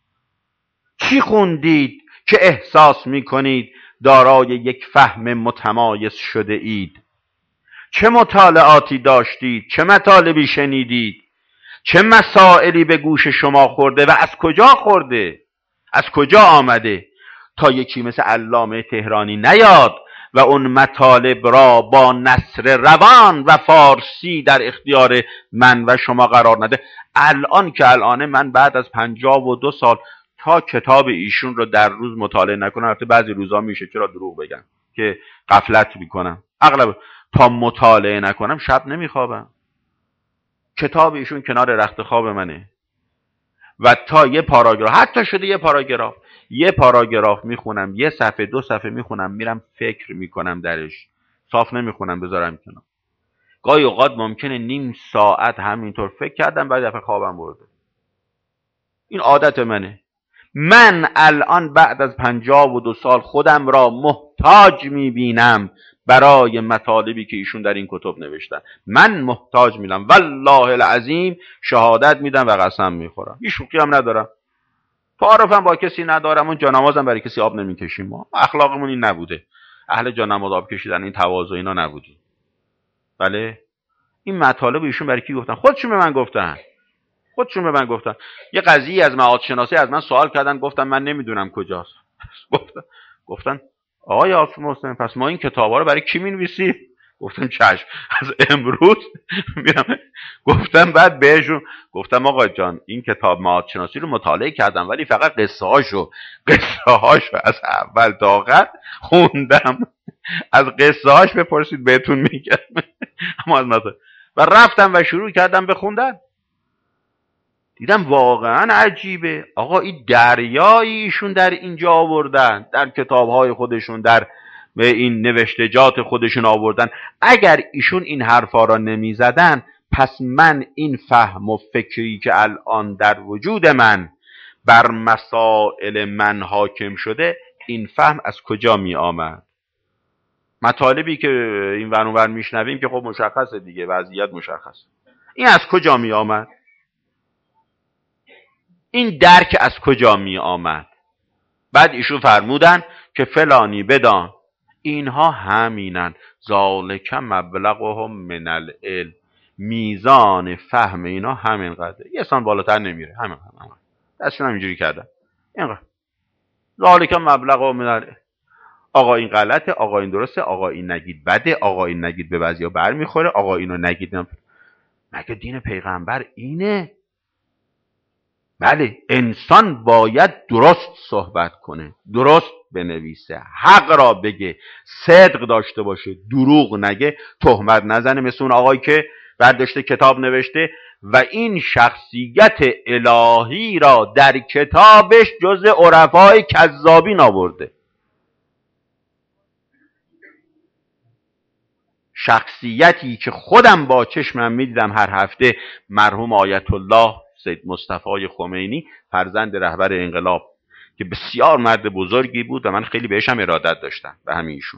چی خوندید که احساس میکنید دارای یک فهم متمایز شده اید؟ چه مطالعاتی داشتید؟ چه مطالبی شنیدید؟ چه مسائلی به گوش شما خورده و از کجا خورده؟ از کجا آمده؟ تا یکی مثل علامه تهرانی نیاد و اون مطالب را با نثر روان و فارسی در اختیار من و شما قرار نده. الان که الانه من بعد از پنجاه و دو سال تا کتاب ایشون رو در روز مطالعه نکنم، البته بعضی روزا میشه، چرا دروغ بگم که غفلت میکنم، اغلب تا مطالعه نکنم شب نمیخوابم. کتاب ایشون کنار رخت خواب منه و تا یه پاراگراف، حتی شده یه پاراگراف یه پاراگراف میخونم، یه صفحه دو صفحه میخونم، میرم فکر میکنم درش، صاف نمیخونم بذارم کنار. گاهی اوقات ممکنه نیم ساعت همینطور فکر کردم بعد دفعه خوابم برده. این عادت منه. من الان بعد از پنجاه و دو سال خودم را محتاج میبینم برای مطالبی که ایشون در این کتب نوشتن. من محتاج میدم، والله العظیم شهادت میدم و قسم میخورم، هیچ شوخی هم ندارم، تعارفم با کسی ندارم، اون جانمازم برای کسی آب نمیکشیم، ما اخلاقمون این نبوده، اهل جانماز آب کشیدن این تواضع اینا نبودیم. بله این مطالب ایشون برای کی گفتن؟ خودشون به من گفتن. خودشون به من گفتن. یه قضیه از معاد شناسی از من سوال کردن، گفتم من نمیدونم کجاست. گفتن گفتن آقای عاصم محسن پس ما این کتابا رو برای کی می‌نویسی؟ گفتم چشم، از امروز میرم. گفتم بعد بهشون گفتم آقا جان این کتاب معاد شناسی رو مطالعه کردم ولی فقط قصه هاشو قصه هاشو از اول تا آخر خوندم، از قصه هاش بپرسید بهتون میگم. اما از مثلا و رفتم و شروع کردم به خوندن. دیدم واقعا عجیبه آقا، این دریایی ایشون در اینجا آوردن، در کتابهای خودشون، در این نوشتجات خودشون آوردن. اگر ایشون این حرفا را نمی زدن پس من این فهم و فکری که الان در وجود من بر مسائل من حاکم شده، این فهم از کجا می آمد؟ مطالبی که این ور اون ور میشنویم که خب مشخصه دیگه، وضعیت مشخصه. این از کجا می آمد؟ این درک از کجا می آمد؟ بعد ایشون فرمودن که فلانی بدان اینها همینن، ذالک مبلغهم من العلم، میزان فهم اینا همین قدره، یه سان بالاتر نمیره، همین همین دستشون هم اینجوری کردن، اینقدر ذالک مبلغهم من العلم. آقا این غلطه، آقا این درسته، آقا این نگید بده، آقا این نگید به بعضیا بر میخوره، آقا اینو نگید. مگه دین پیغمبر اینه؟ بله انسان باید درست صحبت کنه، درست بنویسه، حق را بگه، صدق داشته باشه، دروغ نگه، تهمت نزنه، مثل اون آقایی که برداشته کتاب نوشته و این شخصیت الهی را در کتابش جز عرفای کذابین آورده. شخصیتی که خودم با چشمم میدیدم هر هفته، مرحوم آیت الله سید مصطفی خمینی، فرزند رهبر انقلاب که بسیار مرد بزرگی بود و من خیلی بهش هم ارادت داشتم، به همین ایشون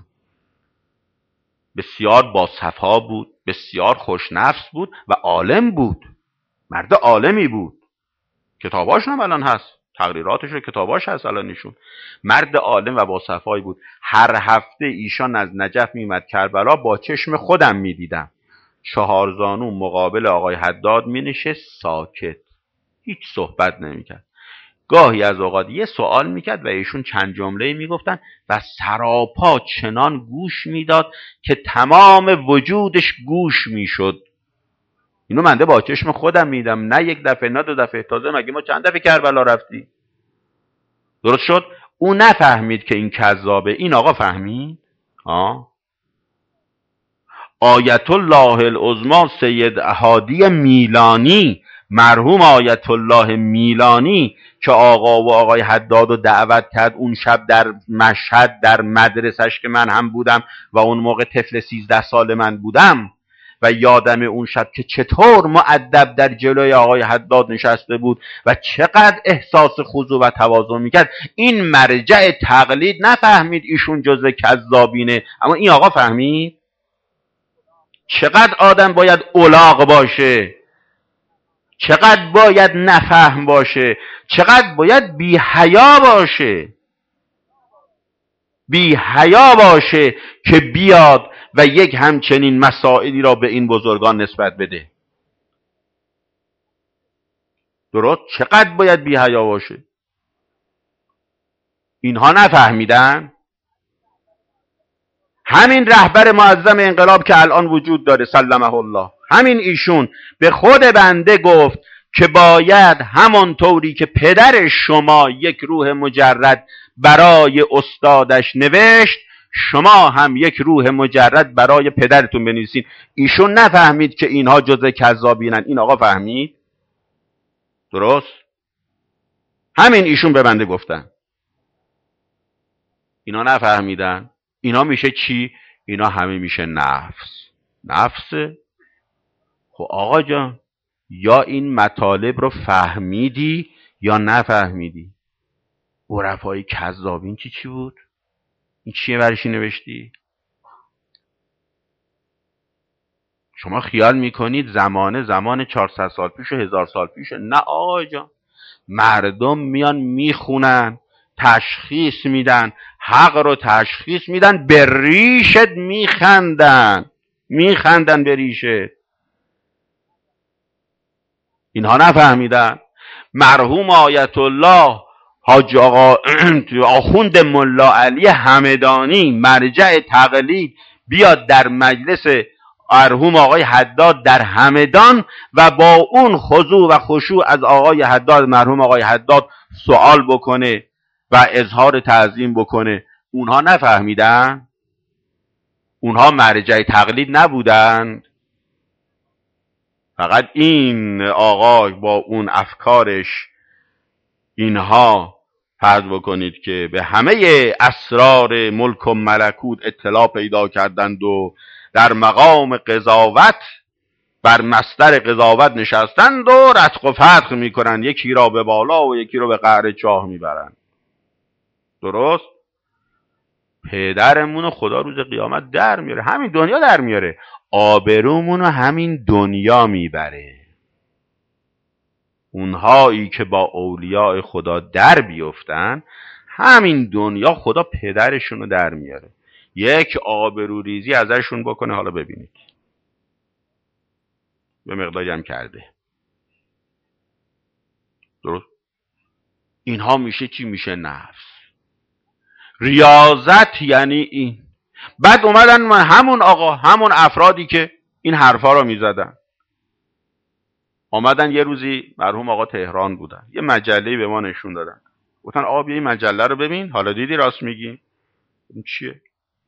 بسیار باصفا بود، بسیار خوشنفس بود و عالم بود، مرد عالمی بود، کتاباش هم الان هست، تقریراتش و کتاباش هست الان ایشون، مرد عالم و باصفایی بود. هر هفته ایشان از نجف میمد کربلا، با چشم خودم میدیدم، چهارزانو مقابل آقای حداد مینشست ساکت، هیچ صحبت نمیکرد. گاهی از اوقات یه سوال میکرد و ایشون چند جمله میگفتن و سراپا چنان گوش میداد که تمام وجودش گوش میشد. اینو منده با چشم خودم میدم، نه یک دفعه نه دو دفعه. تازه مگه ما چند دفعه کربلا رفتی؟ درست شد؟ او نفهمید که این کذابه، این آقا فهمید. آه آیت الله العظمی سید احادی میلانی، مرحوم آیت الله میلانی که آقا و آقای حداد رو دعوت کرد اون شب در مشهد در مدرسش که من هم بودم و اون موقع طفل سیزده سال من بودم، و یادم اون شب که چطور مؤدب در جلوی آقای حداد نشسته بود و چقدر احساس خضوع و تواضع میکرد. این مرجع تقلید نفهمید ایشون جزء کذابینه، اما این آقا فهمید. چقدر آدم باید الاغ باشه، چقدر باید نفهم باشه، چقدر باید بی حیا باشه، بی حیا باشه که بیاد و یک همچنین مسائلی را به این بزرگان نسبت بده. درست؟ چقدر باید بی حیا باشه. اینها نفهمیدن. همین رهبر معظم انقلاب که الان وجود داره سلمه الله، همین ایشون به خود بنده گفت که باید همانطوری که پدر شما یک روح مجرد برای استادش نوشت، شما هم یک روح مجرد برای پدرتون بنویسین. ایشون نفهمید که اینها جزء کذابینن، این آقا فهمید. درست؟ همین ایشون به بنده گفتن، اینا نفهمیدن. اینا میشه چی؟ اینا همه میشه نفس. نفسه. خب آقا جان، یا این مطالب رو فهمیدی یا نفهمیدی. عرفای کذابین چی چی بود؟ این چیه برشی نوشتی؟ شما خیال میکنید زمانه زمان چهارصد سال پیش و هزار سال پیشه. نه آقا جان، مردم میان میخونن، تشخیص میدن، حق رو تشخیص میدن، به ریشت میخندن، میخندن به ریشت. اینها نفهمیدن. مرحوم آیت الله حاج آقا آخوند ملا علی همدانی مرجع تقلید بیاد در مجلس مرحوم آقای حداد در همدان و با اون خضوع و خشوع از آقای حداد، مرحوم آقای حداد، سوال بکنه و اظهار تعظیم بکنه. اونها نفهمیدن؟ اونها مرجع تقلید نبودن؟ فقط این آقا با اون افکارش، اینها فرض بکنید که به همه اسرار ملک و ملکوت اطلاع پیدا کردند و در مقام قضاوت بر مصدر قضاوت نشستند و رتق و فتق میکنند، یکی را به بالا و یکی را به قعر چاه میبرند. درست؟ پدرمونو خدا روز قیامت در میاره، همین دنیا در میاره، آبرومونو همین دنیا میبره. اونهایی که با اولیاء خدا در بیفتن، همین دنیا خدا پدرشونو در میاره. یک آبرو ریزی ازشون بکنه، حالا ببینید به مقداری هم کرده. درست؟ اینها میشه چی؟ میشه نفس. ریاضت یعنی این. بعد اومدن همون آقا، همون افرادی که این حرفا رو میزدن، آمدن یه روزی، مرحوم آقا تهران بودن، یه مجله‌ای به ما نشون دادن، گفتن آقا بیا این مجله رو ببین، حالا دیدی راست میگی؟ این چیه؟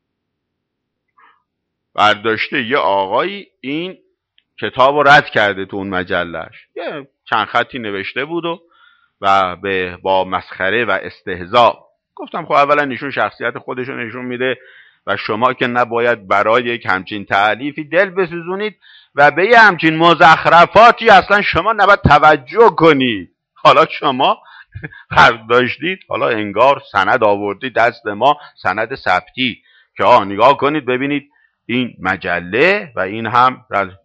برداشته یه آقایی این کتاب رو رد کرده تو اون مجلهش، یه چند خطی نوشته بود و و به با مسخره و استهزاء. گفتم خب اولا نشون شخصیت خودش رو نشون میده و شما که نباید برای یک همچین تألیفی دل بسوزونید و به یه همچین مزخرفاتی اصلا شما نباید توجه کنید. حالا شما برداشتید، حالا انگار سند آوردید دست ما، سند ثبتی، که آه نگاه کنید ببینید این مجله و این هم رد.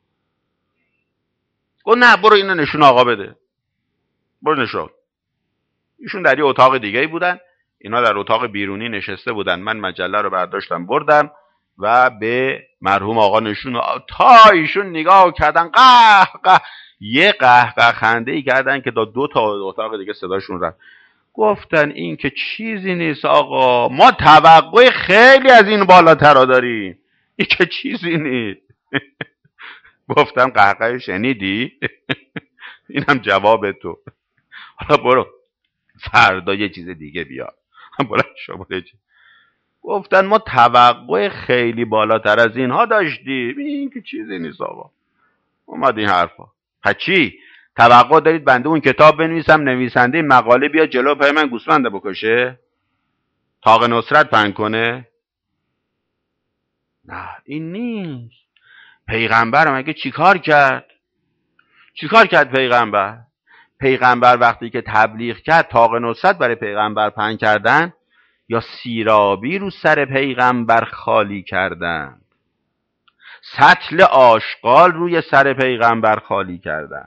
گفت نه برو اینو نشون آقا بده، برو نشون. ایشون در یه اتاق دیگه بودن، اینا در اتاق بیرونی نشسته بودن. من مجله رو برداشتم بردم و به مرحوم آقا نشون، تا ایشون نگاه کردن قه قه، یه قه قه خنده ای کردن که دا دو تا اتاق دیگه صداشون رفت. گفتن این که چیزی نیست آقا، ما توقع خیلی از این بالاتر را داریم، این که چیزی نیست. گفتم قهقه شنیدی؟ اینم جواب تو. حالا برو فردا یه چیز دیگه بیار. برو شما چیز. گفتن ما توقع خیلی بالاتر از اینها داشتیم، این که چیزی نیست آقا. اومد این حرفا. پس چی؟ توقع دارید بنده اون کتاب بنویسم، نویسنده مقاله بیا جلو پای من گوسفند بکشه، طاق نصرت پهن کنه؟ نه این نیست. پیغمبر مگه چیکار کرد؟ چیکار کرد پیغمبر؟ پیغمبر وقتی که تبلیغ کرد، طاق نصرت برای پیغمبر پهن کردن یا سیرابی رو سر پیغمبر خالی کردن؟ سطل آشغال روی سر پیغمبر خالی کردن؟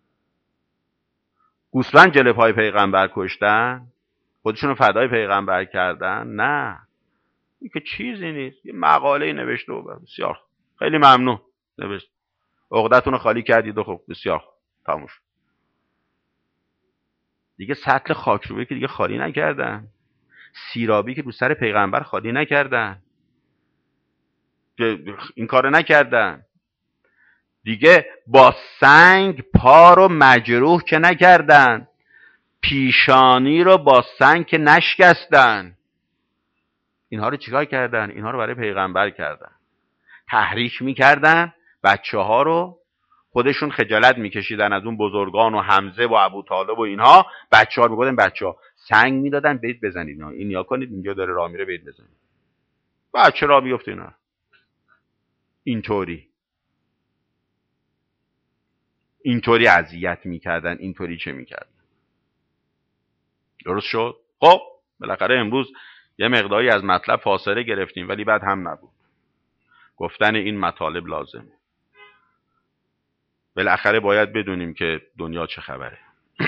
گوسفند جلوی پای پیغمبر کشتن؟ خودشونو فدای پیغمبر کردن؟ نه، این که چیزی نیست. یه مقاله نوشته و بسیار خیلی ممنون نوشت، عقدتون رو خالی کردید و خب بسیار تموم شد. دیگه سطل خاکروبه که دیگه خالی نکردن، سیرابی که رو سر پیغمبر خالی نکردن، این کارو نکردن. دیگه با سنگ پا رو مجروح که نکردن، پیشانی رو با سنگ که نشکستن. اینها رو چیکار کردن؟ اینها رو برای پیغمبر کردن. تحریک میکردن بچه ها رو، خودشون خجالت میکشیدن از اون بزرگان و حمزه و ابوطالب و اینها. بچه ها رو میگفتن، بچه ها سنگ میدادن برید بزنید، این یا کنید اینجا داره راه میره برید بزنید. بچه راه میفته. اینا اینطوری اینطوری اذیت میکردن، اینطوری چه میکردن. درست شد؟ خب بالاخره امروز یه مقداری از مطلب فاصله گرفتیم، ولی بعد هم نبود، گفتن این مطالب لازمه. بالاخره باید بدونیم که دنیا چه خبره.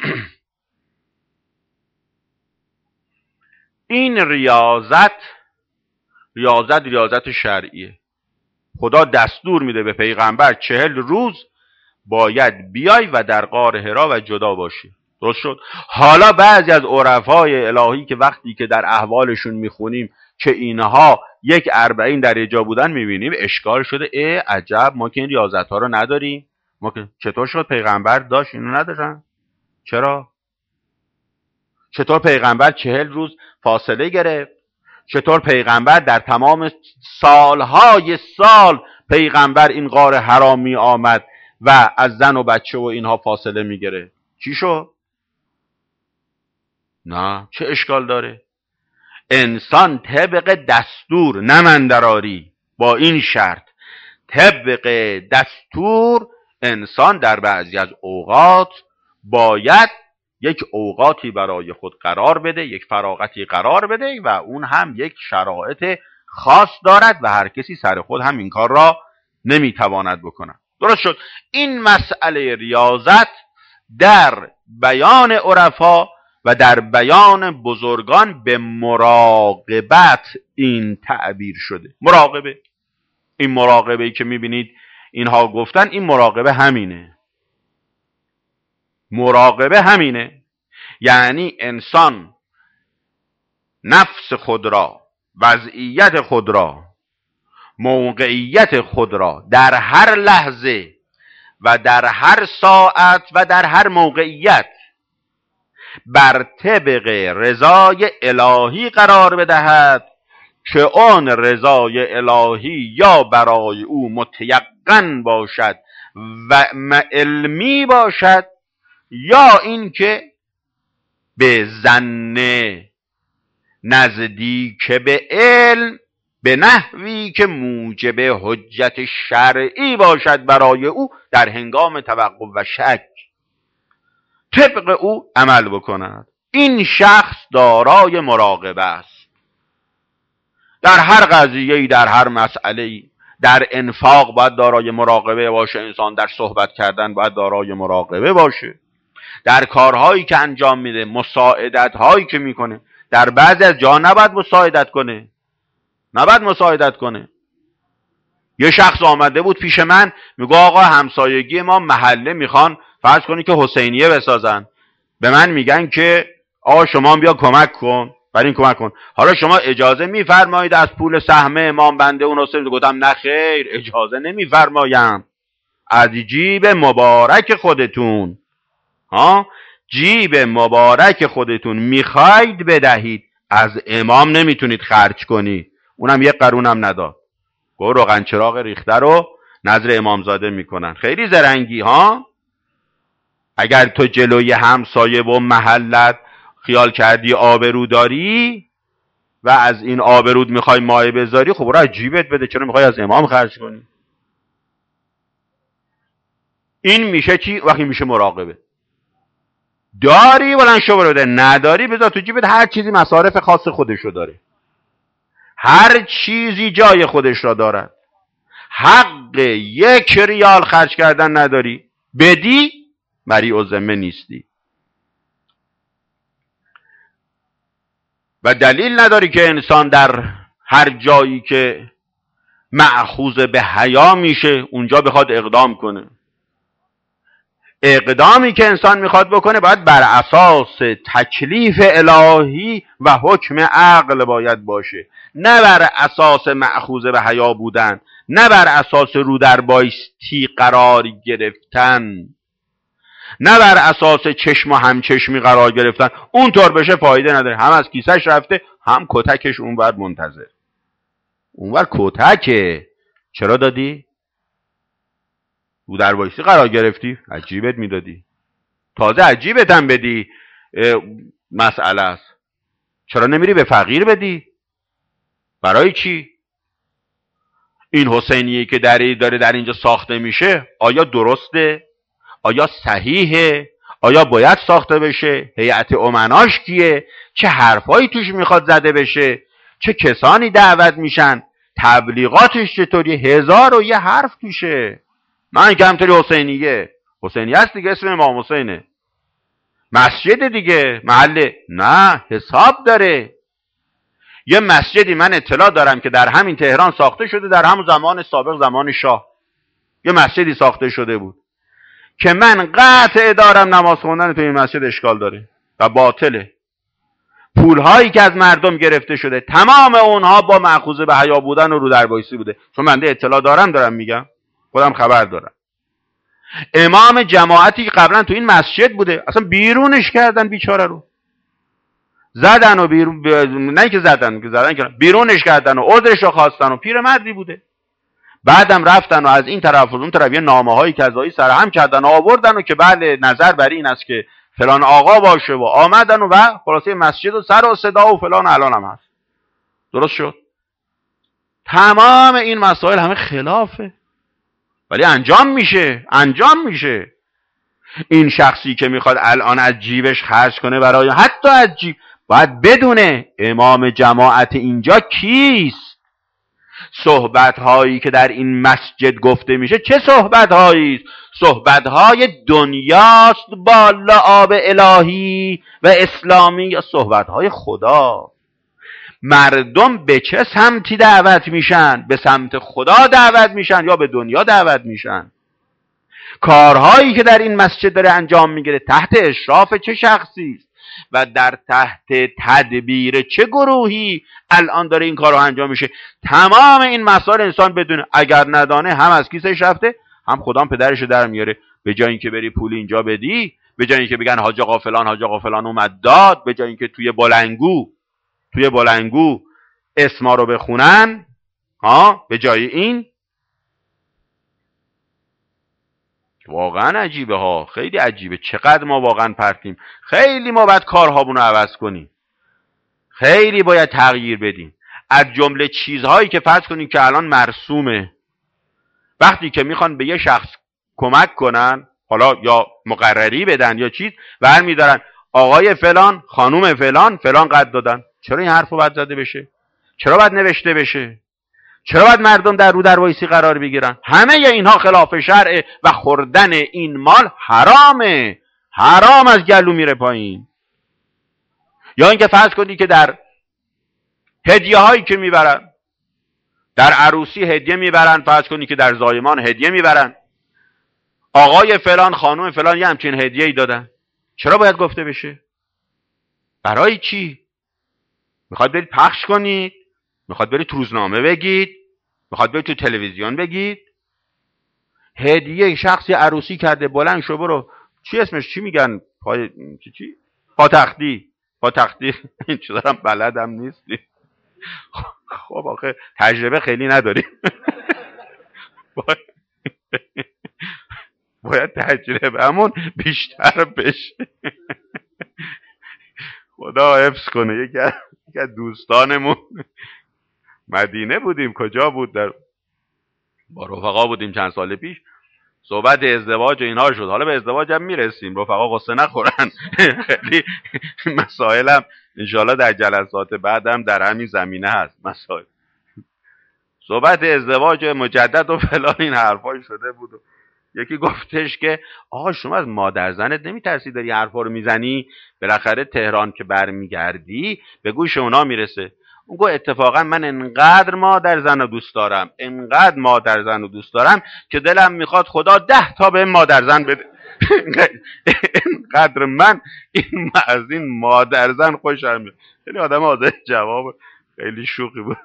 این ریاضت ریاضت ریاضت شرعیه. خدا دستور میده به پیغمبر چهل روز باید بیای و در غار حرا و جدا باشی. درست شد؟ حالا بعضی از عرفای الهی که وقتی که در احوالشون میخونیم که اینها یک اربعین درجه بودن، میبینیم اشکال شده. اه عجب، ما که این ریاضت ها رو نداریم. ما که چطور شد پیغمبر داشت اینو نداشتن؟ چرا؟ چطور پیغمبر چهل روز فاصله گرفت؟ چطور پیغمبر در تمام سالهای سال پیغمبر این غار حرا می آمد و از زن و بچه و اینها فاصله می گرفت؟ چی شد؟ نه، چه اشکال داره؟ انسان طبق دستور، نه من دراری، با این شرط طبق دستور انسان در بعضی از اوقات باید یک اوقاتی برای خود قرار بده، یک فراغتی قرار بده و اون هم یک شرایط خاص دارد و هر کسی سر خود هم این کار را نمیتواند بکند. درست شد؟ این مسئله ریاضت در بیان عرفا و در بیان بزرگان به مراقبت این تعبیر شده. مراقبه، این مراقبه‌ای که میبینید اینها گفتن، این مراقبه همینه. مراقبه همینه، یعنی انسان نفس خود را، وضعیت خود را، موقعیت خود را در هر لحظه و در هر ساعت و در هر موقعیت بر طبق رضای الهی قرار بدهد که آن رضای الهی یا برای او متیقن باشد و علمی باشد، یا اینکه به ظن نزدیک به علم به نحوی که موجب حجت شرعی باشد برای او در هنگام توقف و شک، طبق او عمل بکند. این شخص دارای مراقبه است. در هر قضیه‌ای، در هر مسئله‌ای، در انفاق باید دارای مراقبه باشه انسان، در صحبت کردن باید دارای مراقبه باشه، در کارهایی که انجام میده، مساعدت هایی که میکنه، در بعضی از جا نباید مساعدت کنه، نباید مساعدت کنه. یه شخص آمده بود پیش من، میگه آقا همسایگی ما محله میخوان فرض کنی که حسینیه بسازن، به من میگن که آقا شما بیا کمک کن، برای این کمک کن، حالا شما اجازه میفرمایید از پول سهم امام بنده اون حسین؟ گفتم نه خیر، اجازه نمیفرمایم، از جیب مبارک خودتون، ها جیب مبارک خودتون میخواید بدهید، از امام نمیتونید خرج کنی. اونم یک قرونم نداد. گفت روغن چراغ ریخته رو نظر امامزاده میکنن. خیلی زرنگی ها. اگر تو جلوی همسایه و محلت خیال کردی آبرو داری و از این آبرود میخوای مایه بذاری، خب برو از جیبت بده، چرا میخوای از امام خرج کنی؟ این میشه چی؟ وقتی میشه مراقبه. داری بلند شو برو بده، نداری بذار تو جیبت. هر چیزی مصارف خاص خودشو داره، هر چیزی جای خودش را دارد. حق یک ریال خرج کردن نداری، بدی بری الذمه نیستی. و دلیل نداری که انسان در هر جایی که مأخوذ به حیا میشه اونجا بخواد اقدام کنه. اقدامی که انسان میخواد بکنه باید بر اساس تکلیف الهی و حکم عقل باید باشه، نه بر اساس مأخوذ به حیا بودن، نه بر اساس رو در بایستی قرار گرفتن، نه بر اساس چشم و همچشمی قرار گرفتن. اونطور بشه فایده نداره، هم از کیسش رفته هم کتکش اونور منتظر. اونور کتکه، چرا دادی؟ رو در بایستی قرار گرفتی، عجیبت میدادی، تازه عجیبت هم بدی مسئله است. چرا نمیری به فقیر بدی؟ برای چی؟ این حسینیه که داری داره در اینجا ساخته میشه آیا درسته؟ آیا صحیحه؟ آیا باید ساخته بشه؟ هیئت امناش کیه؟ چه حرفایی توش میخواد زده بشه؟ چه کسانی دعوت میشن؟ تبلیغاتش چطوری؟ هزار و یه حرف توشه. من که همطوری حسینیه، حسینیه هست دیگه، اسم امام حسینه. مسجد دیگه، محله نه، حساب داره. یه مسجدی من اطلاع دارم که در همین تهران ساخته شده، در همون زمان سابق، زمان شاه، یه مسجدی ساخته شده بود که من قطع دارم نماز خوندن تو این مسجد اشکال داره و باطله. پولهایی که از مردم گرفته شده تمام اونها با مأخوذ به حیا بودن و رو در بایستی بوده. چون من اطلاع دارم دارم میگم، خودم خبر دارم. امام جماعتی که قبلا تو این مسجد بوده اصلا بیرونش کردن بیچاره رو، زدن و بیرون ب... نه که زدن که زدن کردن بیرونش کردن و عذرش رو خواستن و پیرمردی بوده. بعدم رفتن و از این طرف و اون طرف یه نامه‌های کذایی سرهم کردن و آوردن و که بله نظر بر این است که فلان آقا باشه و آمدن و, و خلاصه مسجد و سر و صدا و فلان الان هم هست. درست شد؟ تمام این مسائل همه خلافه، ولی انجام میشه، انجام میشه. این شخصی که میخواد الان از جیبش خرج کنه برای حتی از جیب، باید بدونه امام جماعت اینجا کیست. صحبت هایی که در این مسجد گفته میشه چه صحبت هایی است؟ صحبت های دنیاست با لعاب الهی و اسلامی یا صحبت های خدا؟ مردم به چه سمتی دعوت میشن؟ به سمت خدا دعوت میشن یا به دنیا دعوت میشن؟ کارهایی که در این مسجد داره انجام میگیره تحت اشراف چه شخصی است و در تحت تدبیر چه گروهی الان داره این کارو انجام میشه؟ تمام این مسائل انسان بدونه. اگر ندانه هم از کیسش رفته هم خدام پدرشو در میاره. به جای اینکه بری پول اینجا بدی، به جای اینکه بگن حاج آقا فلان حاج آقا فلان اومد داد، به جای اینکه توی بلنگو توی بلنگو اسما رو بخونن، ها، به جای این واقعا عجیبه ها، خیلی عجیبه. چقدر ما واقعا پرتیم. خیلی ما باید کارهامون رو عوض کنیم، خیلی باید تغییر بدیم. از جمله چیزهایی که فرض کنیم که الان مرسومه، وقتی که میخوان به یه شخص کمک کنن، حالا یا مقرری بدن یا چیز، برمی‌دارن آقای فلان خانوم فلان فلان قد دادن. چرا این حرفو باید زده بشه؟ چرا باید نوشته بشه؟ چرا باید مردم در رو در وایسی قرار بگیرن؟ همه اینها خلاف شرعه و خوردن این مال حرامه، حرام از گلو میره پایین. یا اینکه فرض کنی که در هدیه هایی که میبرن، در عروسی هدیه میبرن، فرض کنی که در زایمان هدیه میبرن، آقای فلان خانوم فلان یه همچین هدیه ای دادن. چرا باید گفته بشه؟ برای چی؟ میخواد برید پخش کنید؟ میخواد برید تو روزنامه بگید؟ میخواد برید تو تلویزیون بگید؟ هدیه شخصی عروسی کرده، بلند شو برو، چی اسمش چی میگن؟ پای چی چی؟ پاتختی. پاتختی این چیزا هم بلدم نیستی. خب آخه تجربه خیلی نداری. باید تجربه‌مون بیشتر بشه. خدا حفظ کنه. یکی از دوستانمون مدینه بودیم، کجا بود، در با رفقا بودیم چند سال پیش، صحبت ازدواج و اینها شد. حالا به ازدواج هم میرسیم، رفقا قصه نخورن. خیلی مسائلم انشاءالله در جلسات بعدم در همین زمینه هست. مسائل صحبت ازدواج مجدد و فلان این حرفای شده بود. یکی گفتش که آقا شما از مادر زنت نمیترسی داری حرفا رو میزنی؟ بالاخره تهران که برمیگردی به گوش اونا میرسه. اون گفت اتفاقا من انقدر مادر زن رو دوست دارم، انقدر مادر زن رو دوست دارم که دلم میخواد خدا ده تا به مادر زن بده. انقدر من این از این مادر زن خوشم میاد. خیلی آدم آزاد جواب خیلی شوخی بود.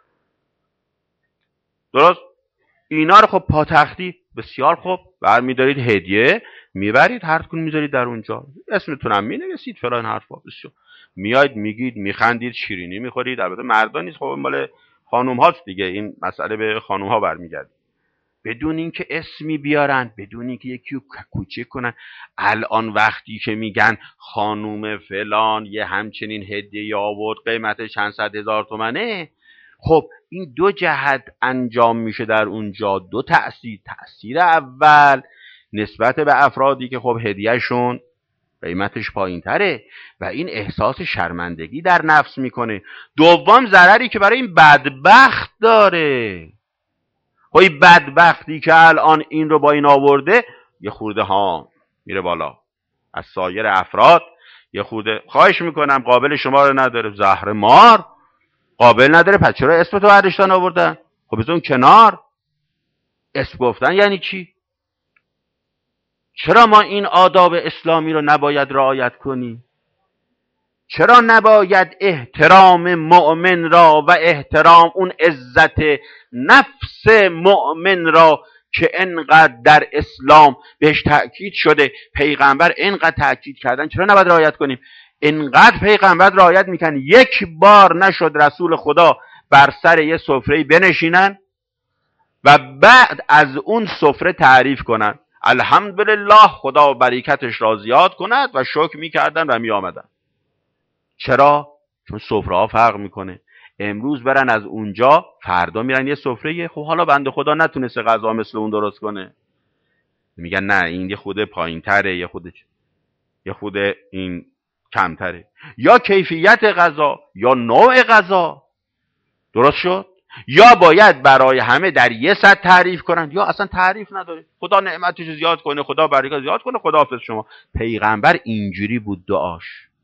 درست؟ اینا رو خب پاتختی بسیار خوب برمیدارید هدیه میبرید، هر کدوم میذارید در اونجا، اسمتون هم مینویسید فلان حرفا، بسیار میاید میگید میخندید شیرینی میخورید. البته مردا نیست، خب مال خانوم هاست دیگه، این مسئله به خانوم ها برمیگرده. بدون اینکه اسمی بیارن، بدون اینکه یکی رو کوچیک کنن. الان وقتی که میگن خانوم فلان یه همچنین هدیه آورد قیمتش چند صد هزار تومنه، خب این دو جهت انجام میشه در اونجا، دو تأثیر. تأثیر اول نسبت به افرادی که خب هدیهشون قیمتش پایین تره و این احساس شرمندگی در نفس میکنه. دوم ضرری که برای این بدبخت داره. خب این بدبختی که الان این رو با این آورده یه خورده ها میره بالا از سایر افراد، یه خورده خواهش میکنم قابل شما رو نداره، زهر مار قابل نداره، پس چرا اسم تو برداشتن آوردن؟ خب بزن کنار. اسم گفتن یعنی چی؟ چرا ما این آداب اسلامی رو نباید رعایت کنیم؟ چرا نباید احترام مؤمن را و احترام اون عزت نفس مؤمن را که انقدر در اسلام بهش تأکید شده، پیغمبر انقدر تأکید کردن، چرا نباید رعایت کنیم؟ انقدر پیغمبر رعایت میکنن، یک بار نشد رسول خدا بر سر یه سفره بنشینن و بعد از اون سفره تعریف کنن الحمدلله خدا برکتش را زیاد کند و شکر میکردن و میآمدن. چرا؟ چون سفره ها فرق میکنه. امروز برن از اونجا، فردا میرن یه سفره، خب حالا بنده خدا نتونسته غذا مثل اون درست کنه، میگن نه این یه خود پایین تره، یه خود یه خود این کمتره، یا کیفیت غذا یا نوع غذا. درست شد؟ یا باید برای همه در یه سطح تعریف کنن یا اصلا تعریف نداره. خدا نعمتش زیاد کنه، خدا برکت زیاد کنه، خدا حافظ شما. پیغمبر اینجوری بود دعاش،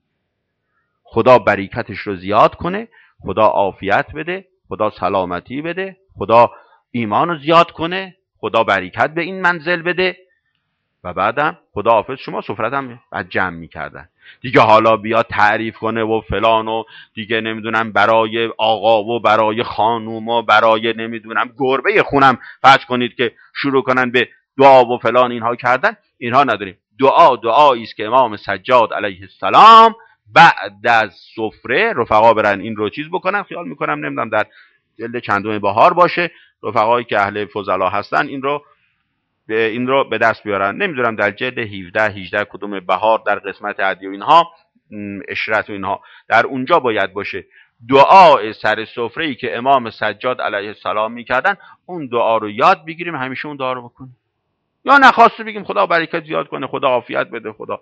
خدا برکتش رو زیاد کنه، خدا عافیت بده، خدا سلامتی بده، خدا ایمان رو زیاد کنه، خدا برکت به این منزل بده و بعدم خدا حافظ شما. سفرتم بعد جمع میکردن دیگه. حالا بیا تعریف کنه و فلان و دیگه نمیدونم برای آقا و برای خانوم و برای نمیدونم گربه خونم فرض کنید که شروع کنن به دعا و فلان اینها کردن. اینها نداریم. دعا دعایی است که امام سجاد علیه السلام بعد از سفره رفقا برن این رو چیز بکنن. خیال میکنم نمیدونم در جلد چندم بهار باشه، رفقایی که اهل فضلا هستن این رو به این رو به دست بیارن. نمیدونم در جلد هفده هجده کدوم بهار در قسمت عدی و اینها اشرت و اینها در اونجا باید باشه. دعای سر سفره‌ای که امام سجاد علیه السلام میکردن اون دعا رو یاد بگیریم، همیشه اون دعا رو بکنیم، یا نخواسته بگیم خدا برکت زیاد کنه، خدا عافیت بده، خدا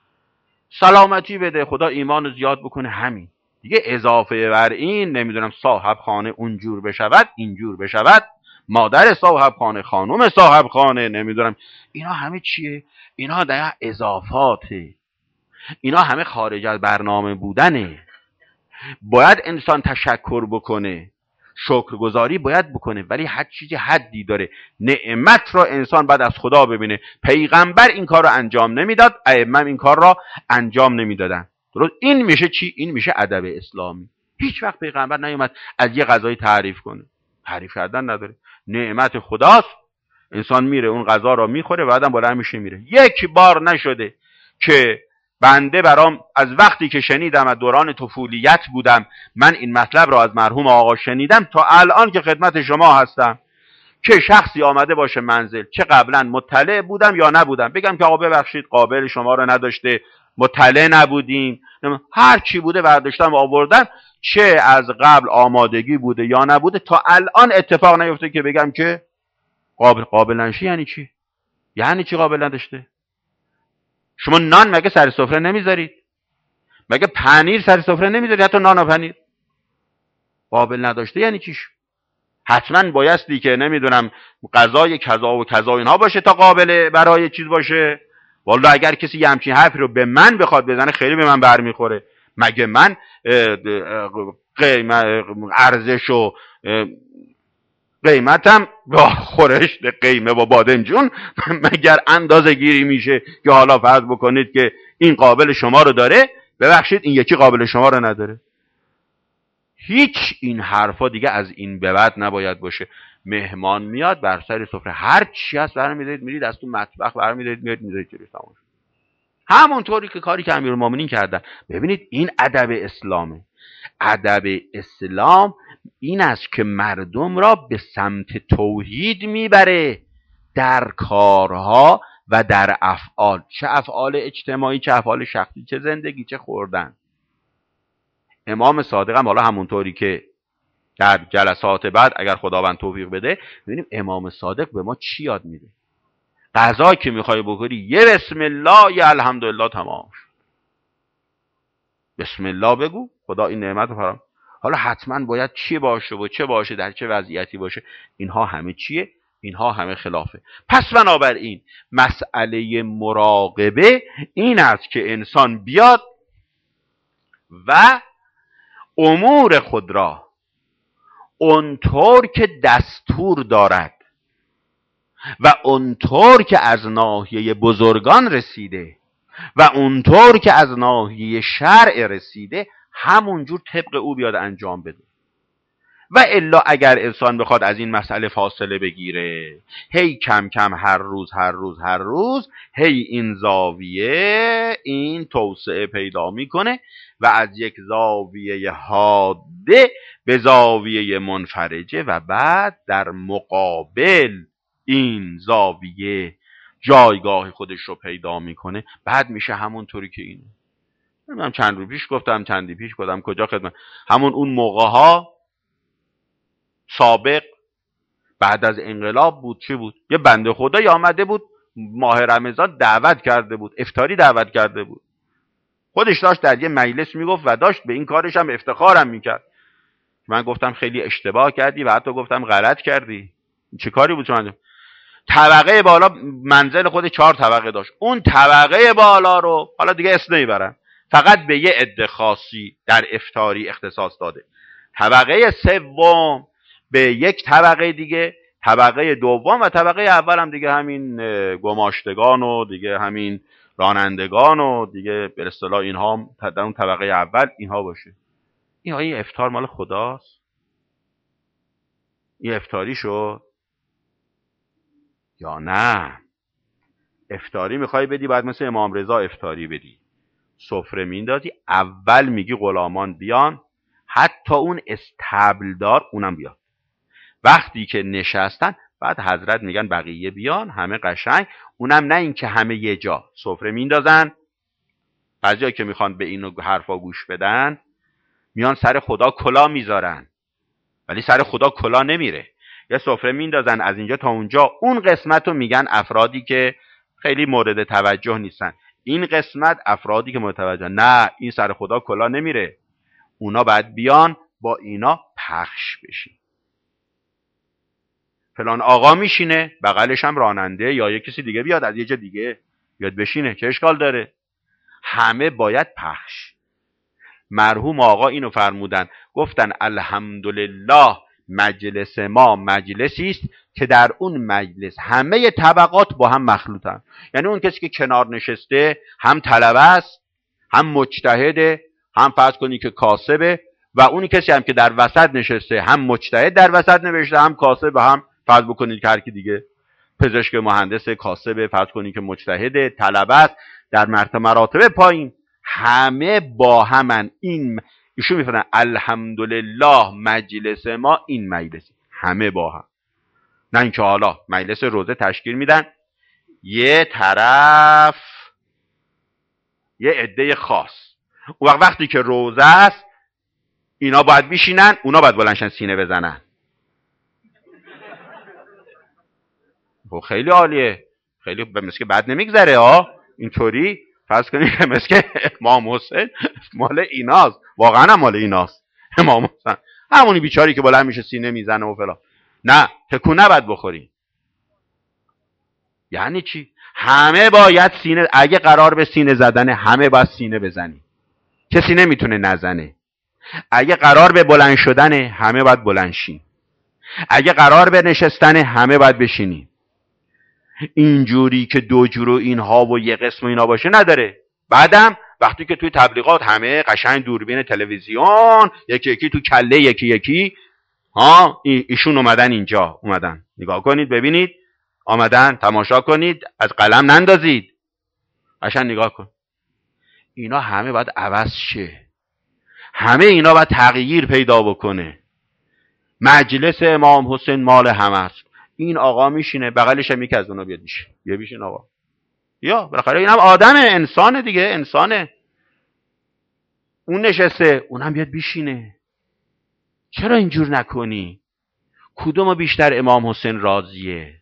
سلامتی بده، خدا ایمان رو زیاد بکنه. همین دیگه. اضافه بر این نمیدونم صاحب خانه اونجور بشود اینجور بشود، مادر صاحب خانه، خانم صاحب خانه، نمیدونم اینا همه چیه؟ اینا در اضافاته، اینا همه خارج از برنامه بودنه. باید انسان تشکر بکنه، شکرگزاری باید بکنه، ولی هر چیزی حدی داره. نعمت را انسان باید از خدا ببینه. پیغمبر این کار را انجام نمیداد، ائمه این کار را انجام نمیدادن. درست؟ این میشه چی؟ این میشه ادب اسلامی. هیچ وقت پیغمبر نیومد از یه غذای تعریف کنه. تعریف کردن نداره، نعمت خداست. انسان میره اون غذا را میخوره بعدم بالا میشه میره. یک بار نشده که بنده برام از وقتی که شنیدم، از دوران طفولیت بودم من این مطلب را از مرحوم آقا شنیدم تا الان که خدمت شما هستم، که شخصی آمده باشه منزل، چه قبلا مطلع بودم یا نبودم، بگم که آقا ببخشید قابل شما را نداشته، مطلع نبودیم، هر چی بوده برداشتم آوردم، چه از قبل آمادگی بوده یا نبوده، تا الان اتفاق نیفته که بگم که قابل قابل نشی. یعنی چی؟ یعنی چی قابل نداشته؟ شما نان مگه سر سفره نمیذارید؟ مگه پنیر سر سفره نمیذارید؟ حتی نان و پنیر. قابل نداشته یعنی چیش؟ حتما بایستی که نمیدونم غذای کذا و کذا اینها باشه تا قابل برای چیز باشه. والا اگر کسی یه همچین حرفی رو به من بخواد بزنه خیلی به من برمیخوره. مگه من قیمت ارزش و قیمتم با خورشت قیمه و بادمجون مگر اندازه گیری میشه که حالا فرض بکنید که این قابل شما رو داره، ببخشید این یکی قابل شما رو نداره. هیچ این حرفا دیگه از این به بعد نباید باشه. مهمان میاد بر سر سفره هر چی هست برمی‌دارید میرید از تو مطبخ برمی‌دارید میاد میذارید جلوی تمام. همونطوری که کاری که امیرالمومنین کردن. ببینید این ادب اسلامه. ادب اسلام این است که مردم را به سمت توحید میبره در کارها و در افعال، چه افعال اجتماعی چه افعال شخصی، چه زندگی چه خوردن. امام صادق هم حالا همونطوری که در جلسات بعد اگر خداوند توفیق بده ببینیم امام صادق به ما چی یاد میده. غذا که میخوای بخوری یه بسم الله یه الحمدلله تمام شد. بسم الله بگو خدا این نعمت رو فرام. حالا حتما باید چی باشه و چه باشه در چه وضعیتی باشه، اینها همه چیه؟ اینها همه خلافه. پس بنابراین مسئله مراقبه این است که انسان بیاد و امور خود را اونطور که دستور دارد و اونطور که از ناحیه بزرگان رسیده و اونطور که از ناحیه شرع رسیده همونجور طبق او بیاد انجام بده. و الا اگر انسان بخواد از این مسئله فاصله بگیره، هی کم کم هر روز هر روز هر روز هی این زاویه این توسعه پیدا میکنه و از یک زاویه حاده به زاویه منفرجه و بعد در مقابل این زاویه جایگاه خودش رو پیدا میکنه. بعد میشه همونطوری که اینه. من چند روز پیش گفتم چندی پیش گفتم کجا خدمت همون اون موقع ها سابق بعد از انقلاب بود چی بود؟ یه بنده خدایی آمده بود ماه رمضان دعوت کرده بود، افطاری دعوت کرده بود، خودش داشت در یه مجلس میگفت و داشت به این کارش هم افتخارم میکرد. من گفتم خیلی اشتباه کردی و حتی گفتم غلط کردی. چه کاری بود شما؟ طبقه بالا منزل خود چهار طبقه داشت، اون طبقه بالا رو حالا دیگه اسم نمیبرن فقط به یه عده خاصی در افطاری اختصاص داده. طبقه سوم به یک طبقه دیگه، طبقه دوم و طبقه اول هم دیگه همین گماشتگان و دیگه همین رانندگان و دیگه به اصطلاح اینها هم در اون طبقه اول اینها باشه. این های افطار مال خداست. این افطاری شد یا نه؟ افطاری میخوای بدی بعد مثل امام رضا افطاری بدی، سفره میندازی اول میگی غلامان بیان، حتی اون استبلدار اونم بیاد. وقتی که نشستن بعد حضرت میگن بقیه بیان، همه قشنگ، اونم نه این که همه یه جا سفره میندازن. بعضیا که میخوان به این حرفا گوش بدن میان سر خدا کلا میذارن ولی سر خدا کلا نمیره. یه سفره میندازن از اینجا تا اونجا، اون قسمت رو میگن افرادی که خیلی مورد توجه نیستن، این قسمت افرادی که متوجه. نه، این سر خدا کلا نمیره، اونا باید بیان با اینا پخش بشین. فلان آقا میشینه بغلش هم راننده یا یه کسی دیگه بیاد از یه جا دیگه بیاد بشینه، چه اشکال داره؟ همه باید پخش. مرحوم آقا اینو فرمودن، گفتن الحمدلله مجلس ما مجلسی است که در اون مجلس همه طبقات با هم مخلوطن. یعنی اون کسی که کنار نشسته هم طلبه است، هم مجتهده، هم فرض کنی که کاسبه، و اون کسی هم که در وسط نشسته هم مجتهد در وسط نوشته، هم کاسب، و هم فرض بکنید که هر کی دیگه پزشک، مهندس، کاسب، فرض کنید که مجتهد، طلبه است در مرتبه مراتب پایین، همه با همن. این ایشون میفرمایند الحمدلله مجلس ما این مجلسی، همه با هم. نه اینکه حالا مجلس روزه تشکیل میدن یه طرف یه عده خاص، اون وقت وقتی که روزه است اینا باید بشینن، اونا باید بلندشن سینه بزنن. خب خیلی عالیه. خیلی مثل که بد نمیگذره ها. اینطوری فرض کنید که مثل که امام حسین مال ایناست، واقعا هم مال ایناست امام حسین، همونی بیچاری که بلند میشه سینه میزنه و فلان. نه، تکون نباید بخوری. یعنی چی؟ همه باید سینه، اگه قرار به سینه زدن همه باید سینه بزنی، کسی نمیتونه نزنه. اگه قرار به بلند شدن همه باید بلند شین، اگه قرار به نشستن همه باید بشینی. اینجوری که دو جور و اینها و یه قسم و اینا باشه نداره. بعدم وقتی که توی تبلیغات همه قشنگ دوربین تلویزیون یکی یکی تو کله یکی یکی ها ایشون اومدن اینجا، اومدن نگاه کنید ببینید، آمدن تماشا کنید، از قلم نندازید، قشنگ نگاه کن. اینا همه باید عوض شه، همه اینا باید تغییر پیدا بکنه. مجلس امام حسین مال همه است. این آقا میشینه بغلش هم یکی از اونا بیاد میشه، بیا بشین آقا، یا بالاخره اینم آدمه، انسانه دیگه، انسانه. اون نشسته اونم بیاد بشینه. چرا اینجور نکنی؟ کدوم بیشتر امام حسین راضیه؟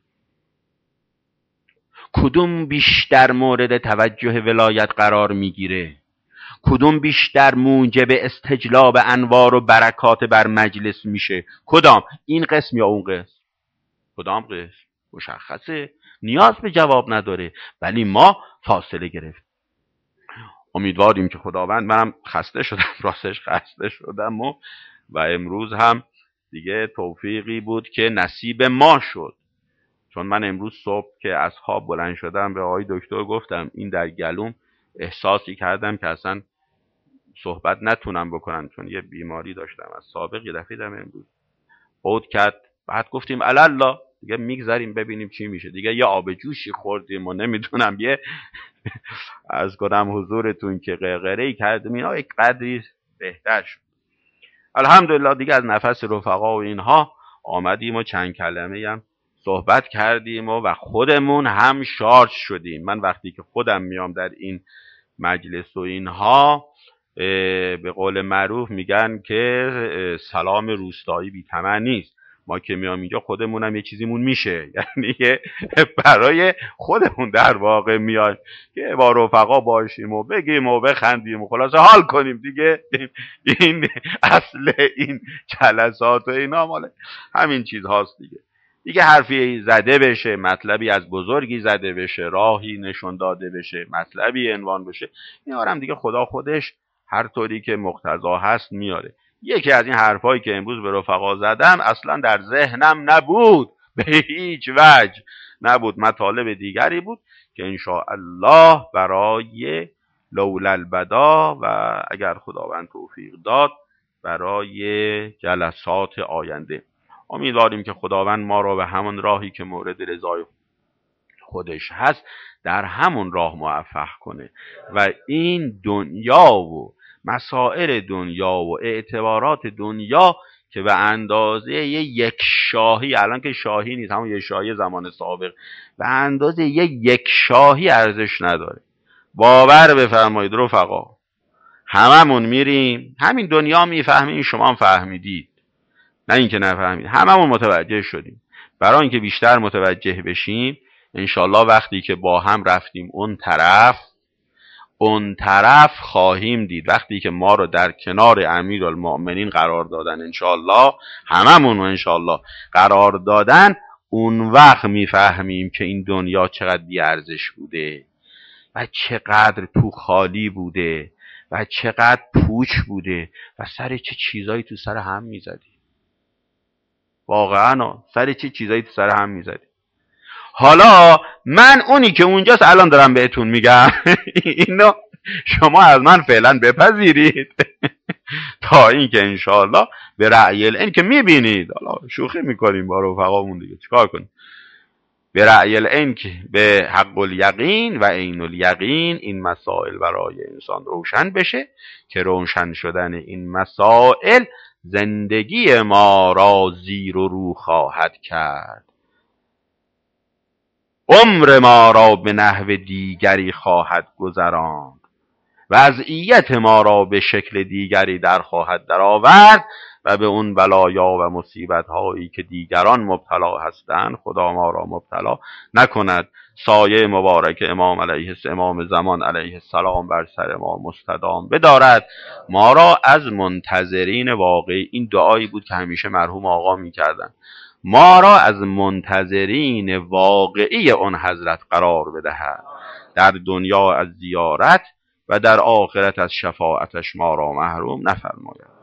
کدوم بیشتر مورد توجه ولایت قرار میگیره؟ کدوم بیشتر موجب استجلاب انوار و برکات بر مجلس میشه؟ کدام؟ این قسم یا اون قسم؟ کدام قسم؟ مشخصه، نیاز به جواب نداره، ولی ما فاصله گرفت. امیدواریم که خداوند، منم خسته شدم، راستش خسته شدم و و امروز هم دیگه توفیقی بود که نصیب ما شد. چون من امروز صبح که از خواب بلند شدم به آقای دکتر گفتم این در گلوم احساسی کردم که اصلا صحبت نتونم بکنم، چون یه بیماری داشتم از سابق، یه دفعه دم امروز عود کرد. بعد گفتیم الله دیگه میگذاریم ببینیم چی میشه. دیگه یه آب جوشی خوردیم و نمیدونم یه از کنم حضورتون که قرقره‌ای کردیم، اینا یک قدری بهتر شد الحمدلله. دیگه از نفس رفقا و اینها آمدیم و چند کلمه هم صحبت کردیم و, و خودمون هم شارژ شدیم. من وقتی که خودم میام در این مجلس و اینها، به قول معروف میگن که سلام روستایی بی طمع نیست. ما که میام اینجا خودمونم یه چیزیمون میشه، یعنی برای خودمون در واقع میایم که با رفقا باشیم و بگیم و بخندیم و خلاصه حال کنیم دیگه. این اصل این جلسات و اینا مال همین چیز هاست دیگه. دیگه حرفی زده بشه، مطلبی از بزرگی زده بشه، راهی نشون داده بشه، مطلبی عنوان بشه، اینا هم دیگه خدا خودش هر طوری که مقتضا هست میاره. یکی از این حرفایی که امروز به رفقا زدم اصلا در ذهنم نبود، به هیچ وجه نبود، مطالب دیگری بود که انشاءالله برای لولا البدا و اگر خداوند توفیق داد برای جلسات آینده. امیدواریم که خداوند ما را به همون راهی که مورد رضای خودش هست در همون راه موفق کنه و این دنیا و مسائل دنیا و اعتبارات دنیا که به اندازه یک شاهی، الان که شاهی نیست، همون یک شاهی زمان سابق، به اندازه یک یک شاهی ارزش نداره. باور بفرمایید رفقا، هممون میریم همین دنیا میفهمیم، شما هم فهمیدید، نه اینکه نفهمید، هممون متوجه شدیم. برای اینکه بیشتر متوجه بشیم انشالله وقتی که با هم رفتیم اون طرف، اون طرف خواهیم دید. وقتی که ما رو در کنار امیرالمؤمنین قرار دادن انشالله، هممون رو انشالله قرار دادن، اون وقت میفهمیم که این دنیا چقدر بیارزش بوده و چقدر تو خالی بوده و چقدر پوچ بوده و سر چه چیزایی تو سر هم میزدی. واقعا سر چه چیزایی تو سر هم میزدی. حالا من اونی که اونجاست الان دارم بهتون میگم اینو شما از من فعلا بپذیرید تا اینکه انشاءالله به رأی العین که میبینید، حالا شوخی میکنیم با رفقامون دیگه، چیکار کنیم، به رأی العین که به حق الیقین و عین الیقین این مسائل برای انسان روشن بشه که روشن شدن این مسائل زندگی ما را زیر و رو خواهد کرد، عمر ما را به نحو دیگری خواهد گذراند، وضعیت ما را به شکل دیگری در خواهد درآورد و به اون بلایا و مصیبت هایی که دیگران مبتلا هستند خدا ما را مبتلا نکند. سایه مبارک امام علیه امام زمان علیه السلام بر سر ما مستدام بدارد. ما را از منتظرین واقعی، این دعایی بود که همیشه مرحوم آقا میکردن، ما را از منتظرین واقعی اون حضرت قرار بدهد، در دنیا از زیارت و در آخرت از شفاعتش ما را محروم نفرماید.